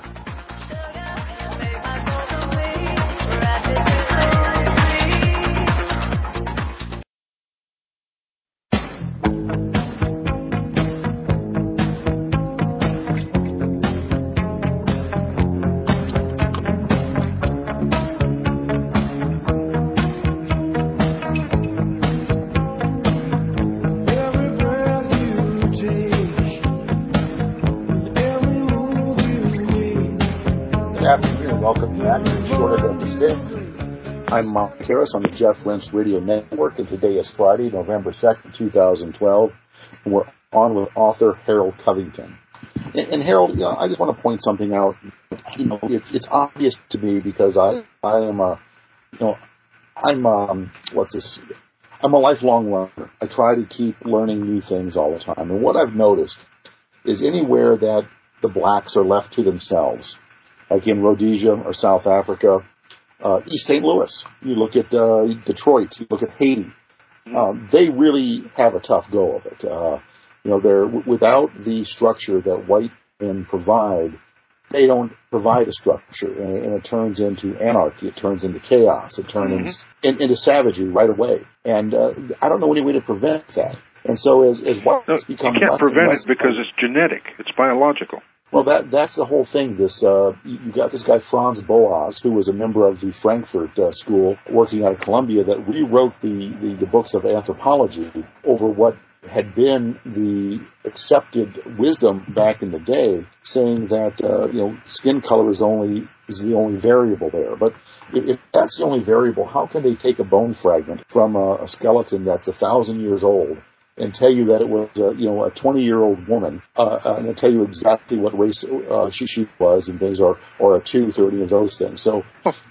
Welcome back to Short End of the Stick. I'm Mike Harris on the Jeff Rense Radio Network, and today is Friday, November 2nd, 2012, and we're on with author Harold Covington. And Harold, I just want to point something out. It's obvious to me because I'm a lifelong learner. I try to keep learning new things all the time, and what I've noticed is anywhere that the blacks are left to themselves, like in Rhodesia or South Africa, East St. Louis. You look at Detroit. You look at Haiti. They really have a tough go of it. They're without the structure that white men provide. They don't provide a structure, and it turns into anarchy. It turns into chaos. It turns into savagery right away. And I don't know any way to prevent that. And so as whites become you can't less prevent and less, it because it's genetic. It's biological. Well, that's the whole thing. You got this guy Franz Boas, who was a member of the Frankfurt School, working out of Columbia, that rewrote the books of anthropology over what had been the accepted wisdom back in the day, saying that skin color is the only variable there. But if that's the only variable, how can they take a bone fragment from a skeleton that's 1,000 years old and tell you that it was a 20-year-old woman, and tell you exactly what race she was and things, or a tooth or any of those things. So,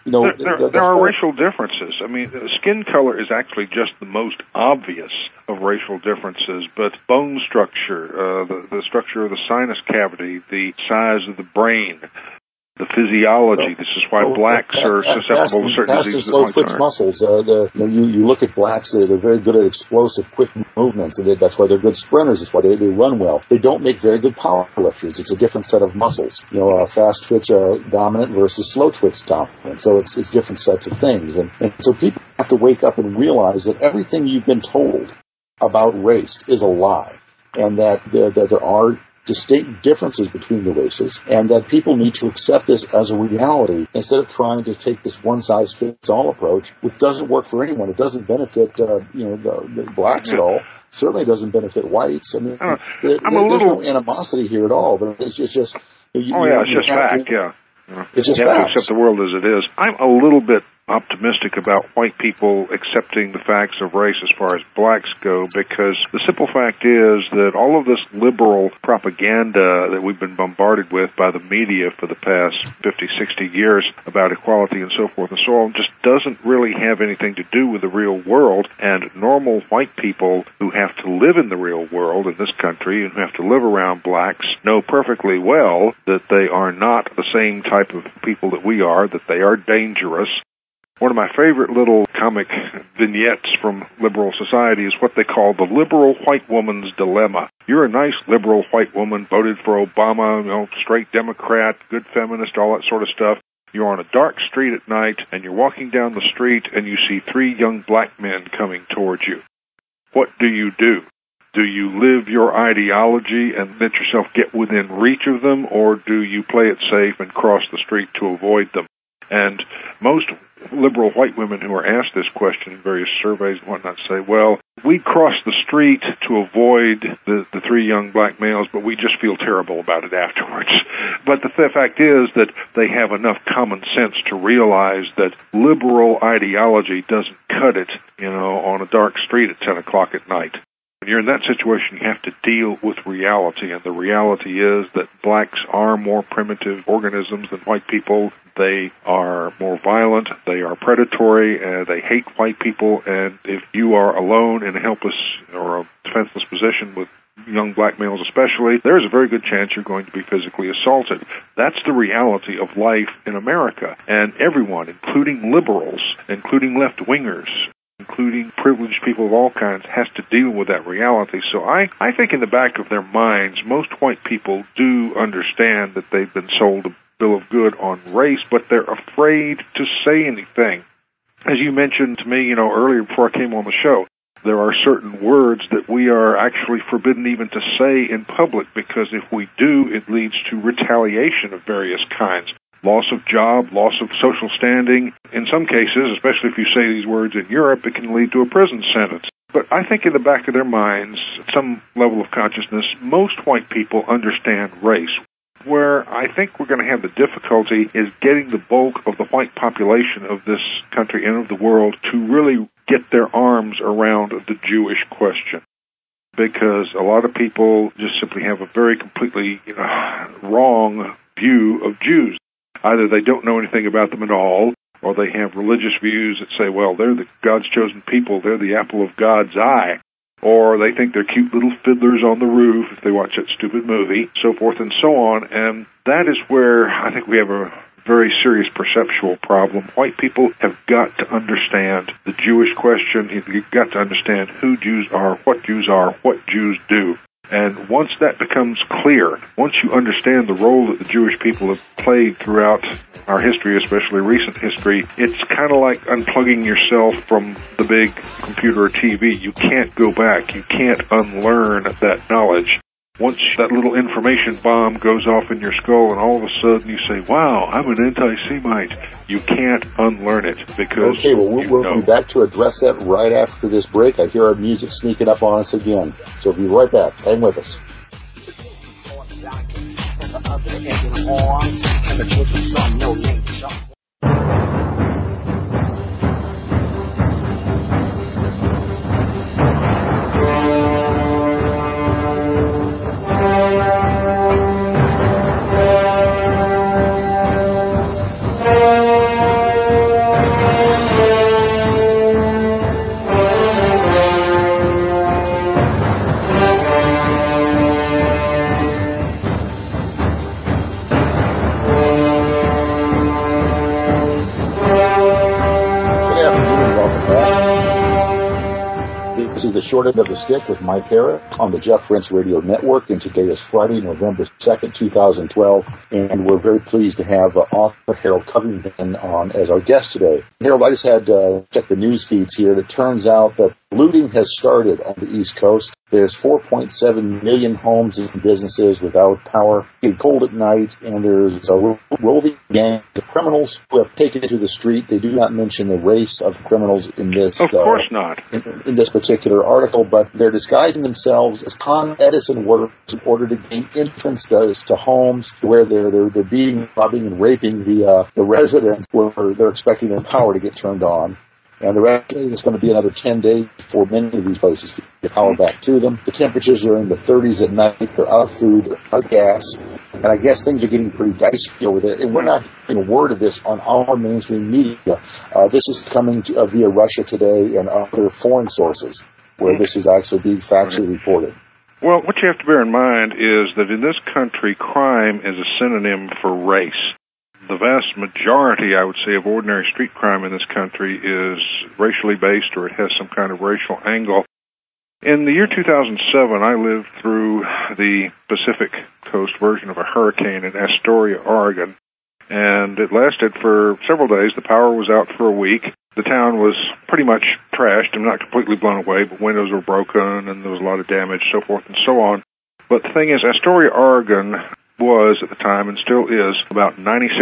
there are racial differences. I mean, skin color is actually just the most obvious of racial differences, but bone structure, the structure of the sinus cavity, the size of the brain, the physiology. This is why blacks are susceptible to certain diseases. Slow twitch muscles. You look at blacks; they're very good at explosive, quick movements, and that's why they're good sprinters. That's why they run well. They don't make very good power lifters. It's a different set of muscles. Fast twitch dominant versus slow twitch dominant. So it's different sets of things, and so people have to wake up and realize that everything you've been told about race is a lie, and that there are distinct differences between the races, and that people need to accept this as a reality instead of trying to take this one-size-fits-all approach, which doesn't work for anyone. It doesn't benefit the blacks at all. Certainly doesn't benefit whites. I mean, there's no animosity here at all. But it's just it's just fact. It's just you have facts. to accept the world as it is. I'm a little bit optimistic about white people accepting the facts of race as far as blacks go, because the simple fact is that all of this liberal propaganda that we've been bombarded with by the media for the past 50, 60 years about equality and so forth and so on just doesn't really have anything to do with the real world, and normal white people who have to live in the real world in this country and who have to live around blacks know perfectly well that they are not the same type of people that we are, that they are dangerous. One of my favorite little comic vignettes from liberal society is what they call the liberal white woman's dilemma. You're a nice liberal white woman, voted for Obama, straight Democrat, good feminist, all that sort of stuff. You're on a dark street at night, and you're walking down the street, and you see 3 young black men coming towards you. What do you do? Do you live your ideology and let yourself get within reach of them, or do you play it safe and cross the street to avoid them? And most liberal white women who are asked this question in various surveys and whatnot say, well, we cross the street to avoid the 3 young black males, but we just feel terrible about it afterwards. But the fact is that they have enough common sense to realize that liberal ideology doesn't cut it, on a dark street at 10 o'clock at night. When you're in that situation, you have to deal with reality, and the reality is that blacks are more primitive organisms than white people. They are more violent, they are predatory, they hate white people, and if you are alone in a helpless or a defenseless position with young black males especially, there's a very good chance you're going to be physically assaulted. That's the reality of life in America, and everyone, including liberals, including left-wingers, including privileged people of all kinds, has to deal with that reality. So I think in the back of their minds, most white people do understand that they've been sold a bill of good on race, but they're afraid to say anything. As you mentioned to me, earlier before I came on the show, there are certain words that we are actually forbidden even to say in public, because if we do, it leads to retaliation of various kinds. Loss of job, loss of social standing. In some cases, especially if you say these words in Europe, it can lead to a prison sentence. But I think in the back of their minds, some level of consciousness, most white people understand race. Where I think we're going to have the difficulty is getting the bulk of the white population of this country and of the world to really get their arms around the Jewish question. Because a lot of people just simply have a very completely wrong view of Jews. Either they don't know anything about them at all, or they have religious views that say, well, they're God's chosen people, they're the apple of God's eye. or they think they're cute little fiddlers on the roof if they watch that stupid movie, so forth and so on. And that is where I think we have a very serious perceptual problem. White people have got to understand the Jewish question. You've got to understand who Jews are, what Jews do. And once that becomes clear, once you understand the role that the Jewish people have played throughout our history, especially recent history, it's kind of like unplugging yourself from the big computer or TV. You can't go back. You can't unlearn that knowledge. Once that little information bomb goes off in your skull and all of a sudden you say, wow, I'm an anti-Semite, you can't unlearn it because okay, well, we'll be back to address that right after this break. I hear our music sneaking up on us again. So we'll be right back. Hang with us. This is the short end of the stick with Mike Harris on the Jeff Rense Radio Network, and today is Friday, November 2nd, 2012, and we're very pleased to have author Harold Covington on as our guest today. Harold, I just had checked the news feeds here. It turns out that looting has started on the East Coast. There's 4.7 million homes and businesses without power, getting cold at night, and there's a roving gang of criminals who have taken to the street. They do not mention the race of criminals in this. Of course not. In this particular article, but they're disguising themselves as Con Edison workers in order to gain entrance to homes where they're beating, robbing, and raping the residents where they're expecting their power to get turned on. And it's going to be another 10 days before many of these places get power back to them. The temperatures are in the 30s at night. They're out of food, they're out of gas. And I guess things are getting pretty dicey over there. And we're not hearing a word of this on our mainstream media. This is coming via Russia Today and other foreign sources where this is actually being factually reported. Well, what you have to bear in mind is that in this country, crime is a synonym for race. The vast majority, I would say, of ordinary street crime in this country is racially based, or it has some kind of racial angle. In the year 2007, I lived through the Pacific Coast version of a hurricane in Astoria, Oregon, and it lasted for several days. The power was out for a week. The town was pretty much trashed and not completely blown away, but windows were broken and there was a lot of damage, so forth and so on. But the thing is, Astoria, Oregon was at the time and still is about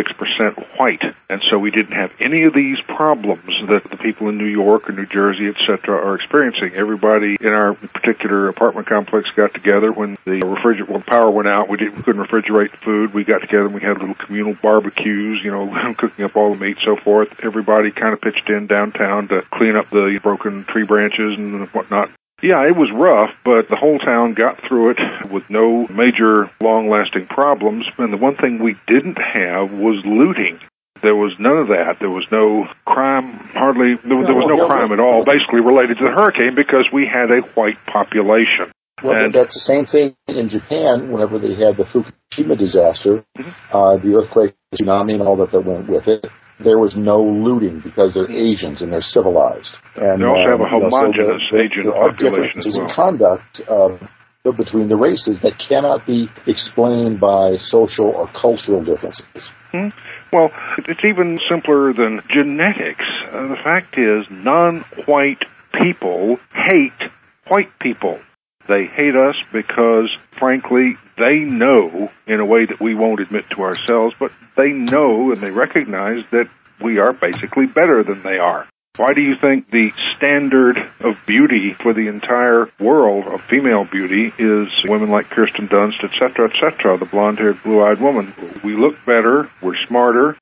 96% white, and so we didn't have any of these problems that the people in New York or New Jersey, etc., are experiencing. Everybody in our particular apartment complex got together when when power went out. We couldn't refrigerate the food. We got together and we had little communal barbecues, cooking up all the meat, so forth. Everybody kind of pitched in downtown to clean up the broken tree branches and whatnot. Yeah, it was rough, but the whole town got through it with no major long-lasting problems. And the one thing we didn't have was looting. There was none of that. There was no crime, there was no crime at all, basically related to the hurricane because we had a white population. Well, and that's the same thing in Japan whenever they had the Fukushima disaster, the earthquake, the tsunami, and all that went with it. There was no looting because they're Asians and they're civilized. And they also have a homogenous Asian there are population as differences well. in conduct between the races that cannot be explained by social or cultural differences. Well, it's even simpler than genetics. The fact is, non-white people hate white people. They hate us because, frankly, they know in a way that we won't admit to ourselves, but they know and they recognize that we are basically better than they are. Why do you think the standard of beauty for the entire world of female beauty is women like Kirsten Dunst, etc., the blonde-haired, blue-eyed woman? We look better, we're smarter,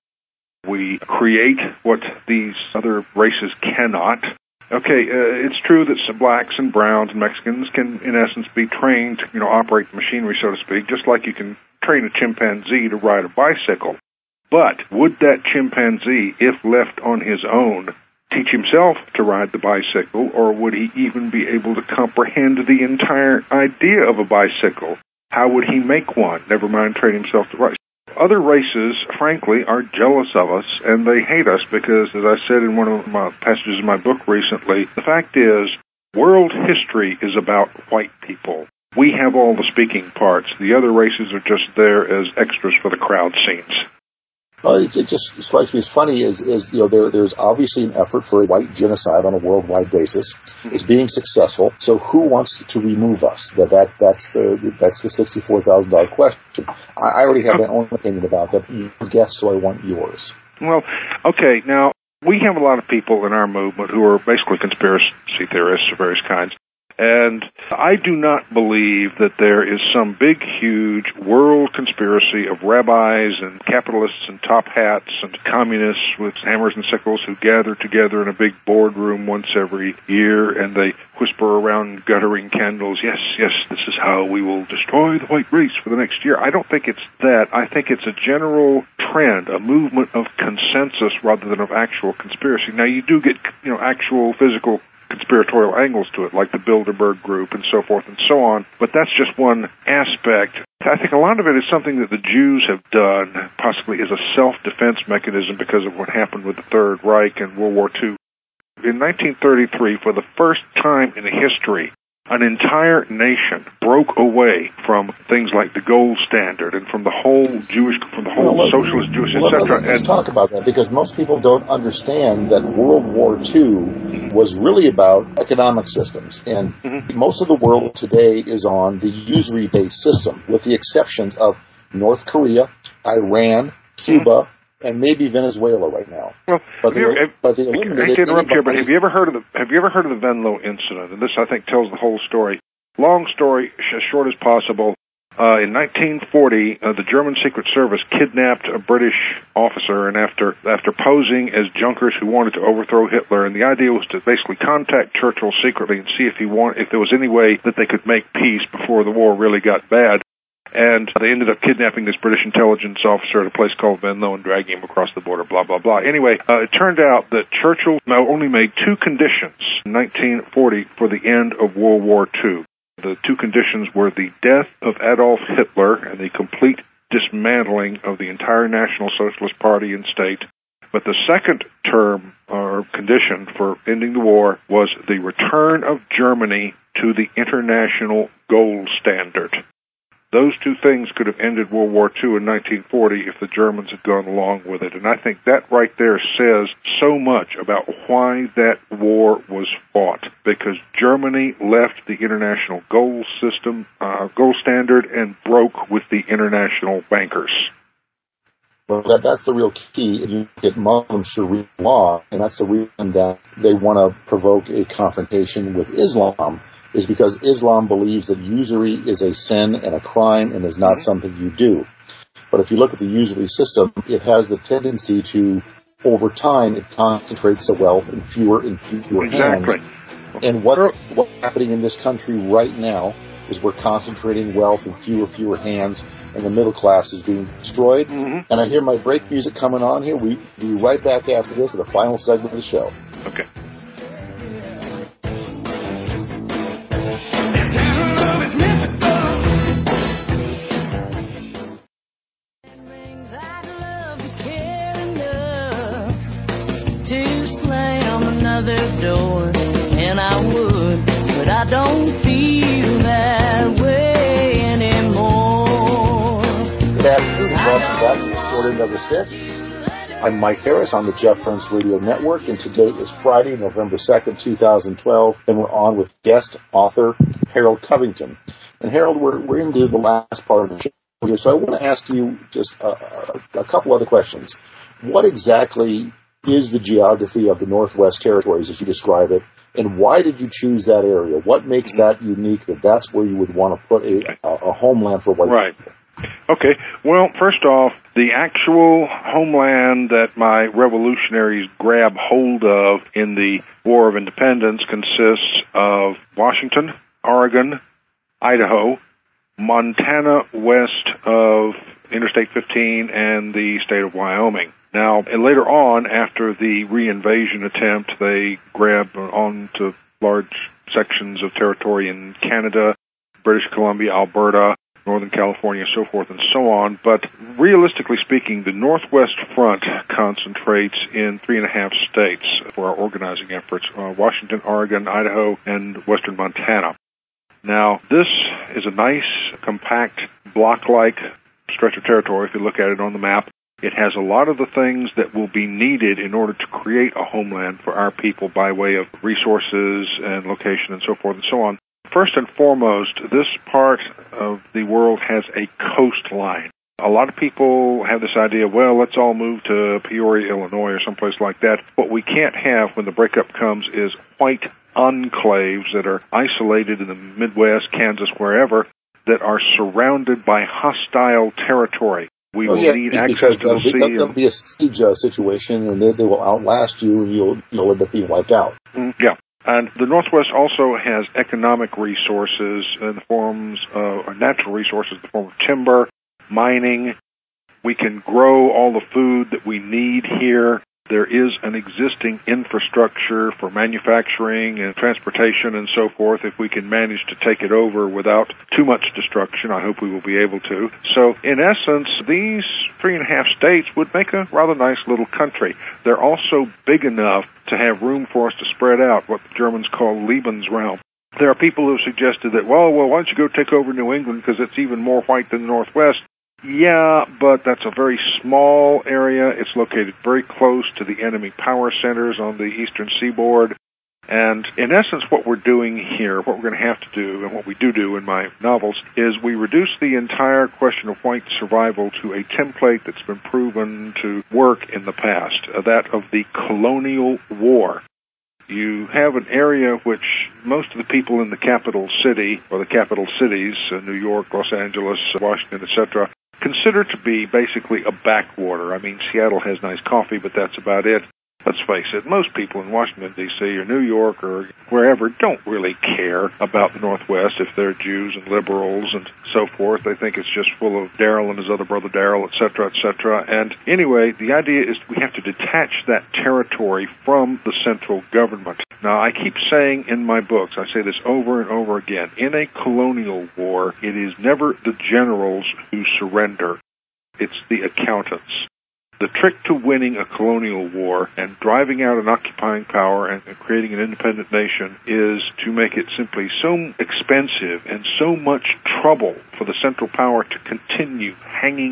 we create what these other races cannot. Okay, it's true that some blacks and browns and Mexicans can, in essence, be trained to, operate machinery, so to speak, just like you can train a chimpanzee to ride a bicycle. But would that chimpanzee, if left on his own, teach himself to ride the bicycle, or would he even be able to comprehend the entire idea of a bicycle? How would he make one, never mind train himself to ride? Other races, frankly, are jealous of us, and they hate us because, as I said in one of my passages in my book recently, the fact is, world history is about white people. We have all the speaking parts. The other races are just there as extras for the crowd scenes. Well, it just strikes me as funny there's obviously an effort for a white genocide on a worldwide basis. It's being successful. So who wants to remove us? That's the $64,000 question. I already have my own opinion about that. You guess, so I want yours. Well, okay, now we have a lot of people in our movement who are basically conspiracy theorists of various kinds. And I do not believe that there is some big, huge world conspiracy of rabbis and capitalists and top hats and communists with hammers and sickles who gather together in a big boardroom once every year, and they whisper around guttering candles, yes, this is how we will destroy the white race for the next year. I don't think it's that. I think it's a general trend, a movement of consensus rather than of actual conspiracy. Now, you do get, actual physical conspiratorial angles to it, like the Bilderberg Group and so forth and so on, but that's just one aspect. I think a lot of it is something that the Jews have done, possibly as a self-defense mechanism because of what happened with the Third Reich and World War II. In 1933, for the first time in history, an entire nation broke away from things like the gold standard and from the whole socialist Jewish, etc. Let's talk about that, because most people don't understand that World War II was really about economic systems, and most of the world today is on the usury-based system, with the exceptions of North Korea, Iran, Cuba, and maybe Venezuela right now. Well, but they eliminated. I hate to interrupt you, but have you ever heard of the Venlo incident? And this, I think, tells the whole story. Long story, as short as possible. In 1940, the German Secret Service kidnapped a British officer, and after posing as junkers who wanted to overthrow Hitler, and the idea was to basically contact Churchill secretly and see if there was any way that they could make peace before the war really got bad. And they ended up kidnapping this British intelligence officer at a place called Venlo and dragging him across the border, blah, blah, blah. Anyway, it turned out that Churchill only made two conditions in 1940 for the end of World War II. The two conditions were the death of Adolf Hitler and the complete dismantling of the entire National Socialist Party and state. But the second term or condition for ending the war was the return of Germany to the international gold standard. Those two things could have ended World War II in 1940 if the Germans had gone along with it. And I think that right there says so much about why that war was fought. Because Germany left the international gold system, gold standard, and broke with the international bankers. Well, that's the real key. You get Muslim Sharia law, and that's the reason that they want to provoke a confrontation with Islam, is because Islam believes that usury is a sin and a crime and is not something you do. But if you look at the usury system, it has the tendency to, over time, it concentrates the wealth in fewer and fewer hands. And what's happening in this country right now is we're concentrating wealth in fewer hands, and the middle class is being destroyed. And I hear my break music coming on here. We'll be right back after this with the final segment of the show. Okay. Door, and I would, but I don't feel that way anymore. Good afternoon, and welcome back to the short end of the stick. I'm Mike Harris on the Jeff Friends Radio Network, and today is Friday, November 2nd, 2012, and we're on with guest author Harold Covington. And Harold, we're into the last part of the show here, so I want to ask you just a couple other questions. What exactly is the geography of the Northwest Territories as you describe it, and why did you choose that area? What makes that unique, that's where you would want to put a homeland for white people? Okay. Well, first off, the actual homeland that my revolutionaries grab hold of in the War of Independence consists of Washington, Oregon, Idaho, Montana west of Interstate 15, and the state of Wyoming. Now, and later on, after the reinvasion attempt, they grabbed onto large sections of territory in Canada, British Columbia, Alberta, Northern California, so forth and so on. But realistically speaking, the Northwest Front concentrates in 3.5 states for our organizing efforts, Washington, Oregon, Idaho, and western Montana. Now, this is a nice, compact, block-like stretch of territory if you look at it on the map. It has a lot of the things that will be needed in order to create a homeland for our people by way of resources and location and so forth and so on. First and foremost, this part of the world has a coastline. A lot of people have this idea, well, let's all move to Peoria, Illinois, or someplace like that. What we can't have when the breakup comes is white enclaves that are isolated in the Midwest, Kansas, wherever, that are surrounded by hostile territory. We will need access to the sea. There'll be a siege situation, and they will outlast you, and you'll end up being wiped out. Yeah. And the Northwest also has economic resources in the forms of, or natural resources in the form of timber, mining. We can grow all the food that we need here. There is an existing infrastructure for manufacturing and transportation and so forth. If we can manage to take it over without too much destruction, I hope we will be able to. So, in essence, these 3.5 states would make a rather nice little country. They're also big enough to have room for us to spread out, what the Germans call Lebensraum. There are people who have suggested that, well, why don't you go take over New England because it's even more white than the Northwest. Yeah, but that's a very small area. It's located very close to the enemy power centers on the eastern seaboard. And in essence, what we're doing here, what we're going to have to do, and what we do in my novels, is we reduce the entire question of white survival to a template that's been proven to work in the past, that of the colonial war. You have an area which most of the people in the capital city, or the capital cities, New York, Los Angeles, Washington, etc., consider to be basically a backwater. I mean, Seattle has nice coffee, but that's about it. Let's face it, most people in Washington, D.C., or New York, or wherever, don't really care about the Northwest if they're Jews and liberals and so forth. They think it's just full of Daryl and his other brother Daryl, et cetera, et cetera. And anyway, the idea is we have to detach that territory from the central government. Now, I keep saying in my books, I say this over and over again, in a colonial war, it is never the generals who surrender. It's the accountants. The trick to winning a colonial war and driving out an occupying power and creating an independent nation is to make it simply so expensive and so much trouble for the central power to continue hanging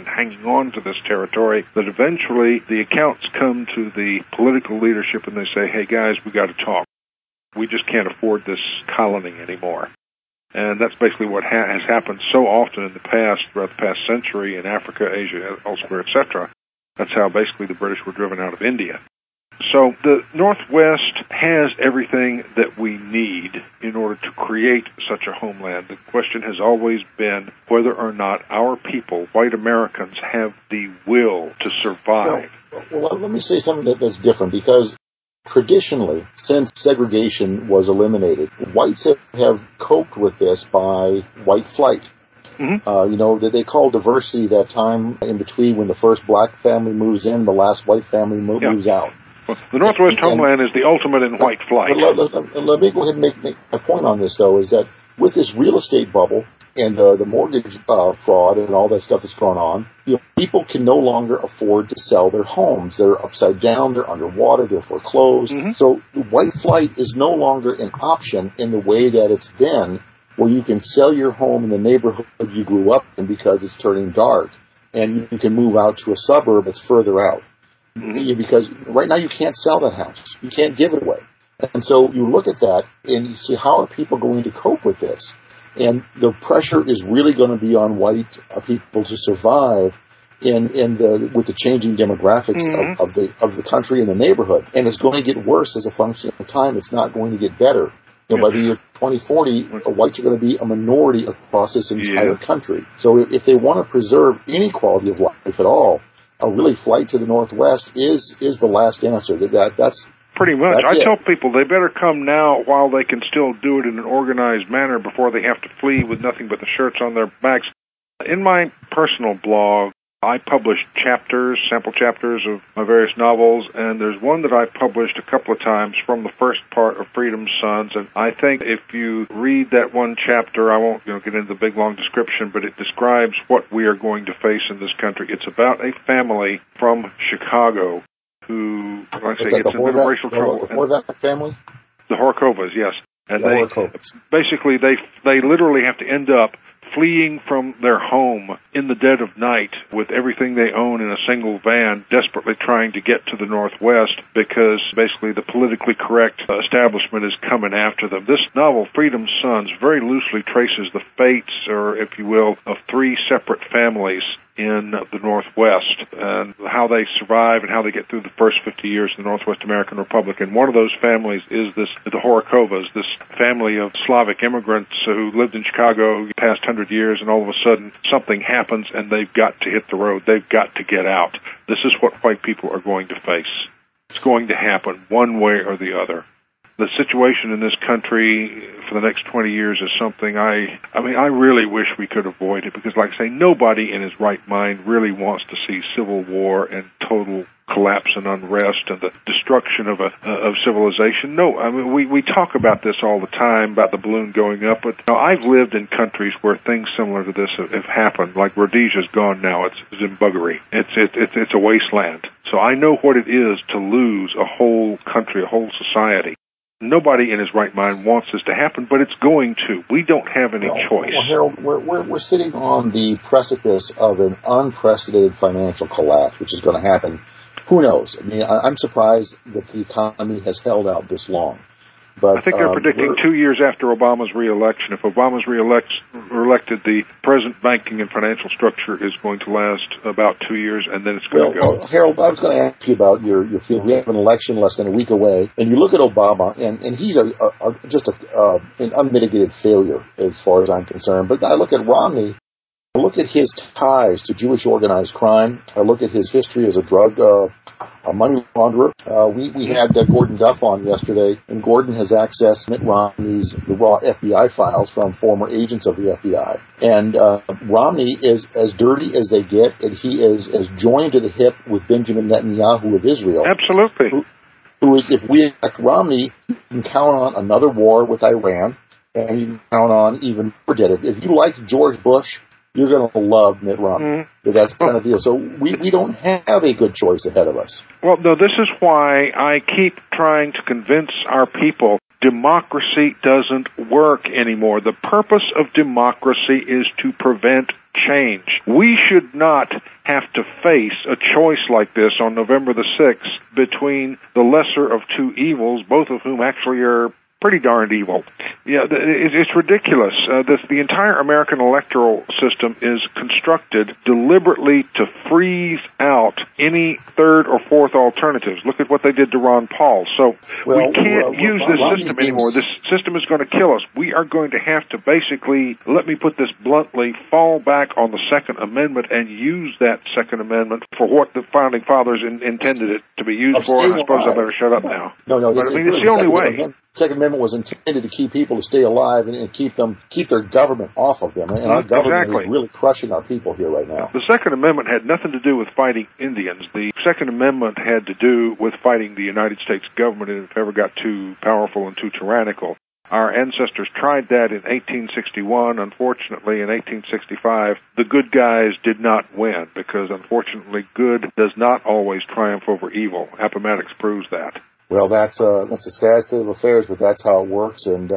on to this territory that eventually the accounts come to the political leadership and they say, hey guys, we got to talk. We just can't afford this colony anymore. And that's basically what has happened so often in the past, throughout the past century in Africa, Asia, elsewhere, etc. That's how basically the British were driven out of India. So the Northwest has everything that we need in order to create such a homeland. The question has always been whether or not our people, white Americans, have the will to survive. Well, let me say something that's different, because traditionally, since segregation was eliminated, whites have coped with this by white flight. Mm-hmm. That they call diversity that time in between when the first black family moves in, the last white family moves out. Well, the Northwest homeland is the ultimate in white flight. Let me go ahead and make a point on this, though, is that with this real estate bubble and the mortgage fraud and all that stuff that's going on, people can no longer afford to sell their homes. They're upside down, they're underwater, they're foreclosed. Mm-hmm. So white flight is no longer an option in the way that it's been, where you can sell your home in the neighborhood you grew up in because it's turning dark, and you can move out to a suburb that's further out. Mm-hmm. Because right now you can't sell that house. You can't give it away. And so you look at that and you see, how are people going to cope with this? And the pressure is really going to be on white people to survive with the changing demographics mm-hmm. of the country and the neighborhood. And it's going to get worse as a function of time. It's not going to get better. By the year 2040, whites are going to be a minority across this entire country. So if they want to preserve any quality of life at all, a really flight to the Northwest is the last answer. That's pretty much. I tell people they better come now while they can still do it in an organized manner before they have to flee with nothing but the shirts on their backs. In my personal blog, I published sample chapters of my various novels, and there's one that I've published a couple of times from the first part of Freedom's Sons, and I think if you read that one chapter, I won't get into the big, long description, but it describes what we are going to face in this country. It's about a family from Chicago who, like I say, gets into racial trouble. The Horvath family? The Horkovas, yes. And Horkovas. Basically, they literally have to end up fleeing from their home in the dead of night with everything they own in a single van, desperately trying to get to the Northwest because basically the politically correct establishment is coming after them. This novel, Freedom's Sons, very loosely traces the fates, or if you will, of three separate families in the Northwest and how they survive and how they get through the first 50 years of the Northwest American Republic. And one of those families is the Horkovas, this family of Slavic immigrants who lived in Chicago the past 100 years, and all of a sudden something happens and they've got to hit the road. They've got to get out. This is what white people are going to face. It's going to happen one way or the other. The situation in this country for the next 20 years is something I really wish we could avoid it, because, like I say, nobody in his right mind really wants to see civil war and total collapse and unrest and the destruction of civilization. No, I mean, we talk about this all the time, about the balloon going up, but I've lived in countries where things similar to this have happened. Like Rhodesia's gone now. It's in buggery. It's a wasteland. So I know what it is to lose a whole country, a whole society. Nobody in his right mind wants this to happen, but it's going to. We don't have any choice. Well, Harold, we're sitting on the precipice of an unprecedented financial collapse, which is going to happen. Who knows? I mean, I'm surprised that the economy has held out this long. But I think they're predicting 2 years after Obama's reelection. If Obama's reelected, the present banking and financial structure is going to last about 2 years, and then it's going to go. Well, Harold, I was going to ask you about your feeling. We have an election less than a week away, and you look at Obama, and he's just an unmitigated failure as far as I'm concerned. But I look at Romney. I look at his ties to Jewish organized crime. I look at his history as a drug money launderer. We had Gordon Duff on yesterday, and Gordon has accessed Mitt Romney's the raw FBI files from former agents of the FBI. And Romney is as dirty as they get, and he is as joined to the hip with Benjamin Netanyahu of Israel. Absolutely. Who is, if we elect Romney, you can count on another war with Iran, and you can count on even more debt. If you liked George Bush, you're going to love Mitt Romney. Mm-hmm. That's kind of the deal. So we don't have a good choice ahead of us. Well, no, this is why I keep trying to convince our people democracy doesn't work anymore. The purpose of democracy is to prevent change. We should not have to face a choice like this on November the 6th between the lesser of two evils, both of whom actually are pretty darned evil. Yeah, it's ridiculous. The entire American electoral system is constructed deliberately to freeze out any third or fourth alternatives. Look at what they did to Ron Paul. So we can't use this system anymore. This system is going to kill us. We are going to have to basically, let me put this bluntly, fall back on the Second Amendment and use that Second Amendment for what the Founding Fathers intended it to be used for. And I suppose I better shut up now. No, but I mean, it's the only way. Second Amendment was intended to keep people to stay alive and keep their government off of them. And our government is really crushing our people here right now. The Second Amendment had nothing to do with fighting Indians. The Second Amendment had to do with fighting the United States government if it ever got too powerful and too tyrannical. Our ancestors tried that in 1861. Unfortunately, in 1865, the good guys did not win because, unfortunately, good does not always triumph over evil. Appomattox proves that. Well, that's a sad state of affairs, but that's how it works. And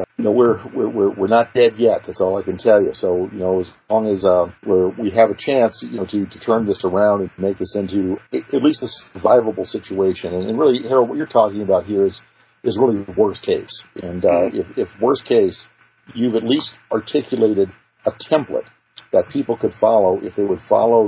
we're not dead yet. That's all I can tell you. So as long as we have a chance, to turn this around and make this into at least a survivable situation. And really, Harold, what you're talking about here is really the worst case. And if worst case, you've at least articulated a template that people could follow if they would follow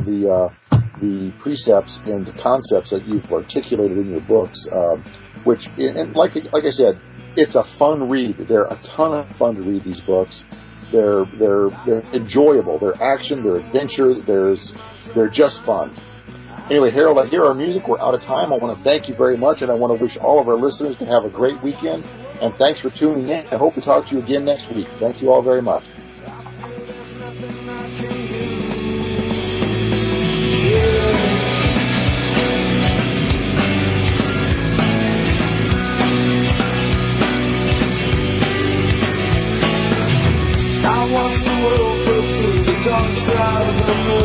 the precepts and the concepts that you've articulated in your books. Which, and like I said, it's a fun read. They're a ton of fun to read, these books. They're enjoyable. They're action. They're adventure. They're just fun. Anyway, Harold, I hear our music. We're out of time. I want to thank you very much, and I want to wish all of our listeners to have a great weekend. And thanks for tuning in. I hope to talk to you again next week. Thank you all very much. the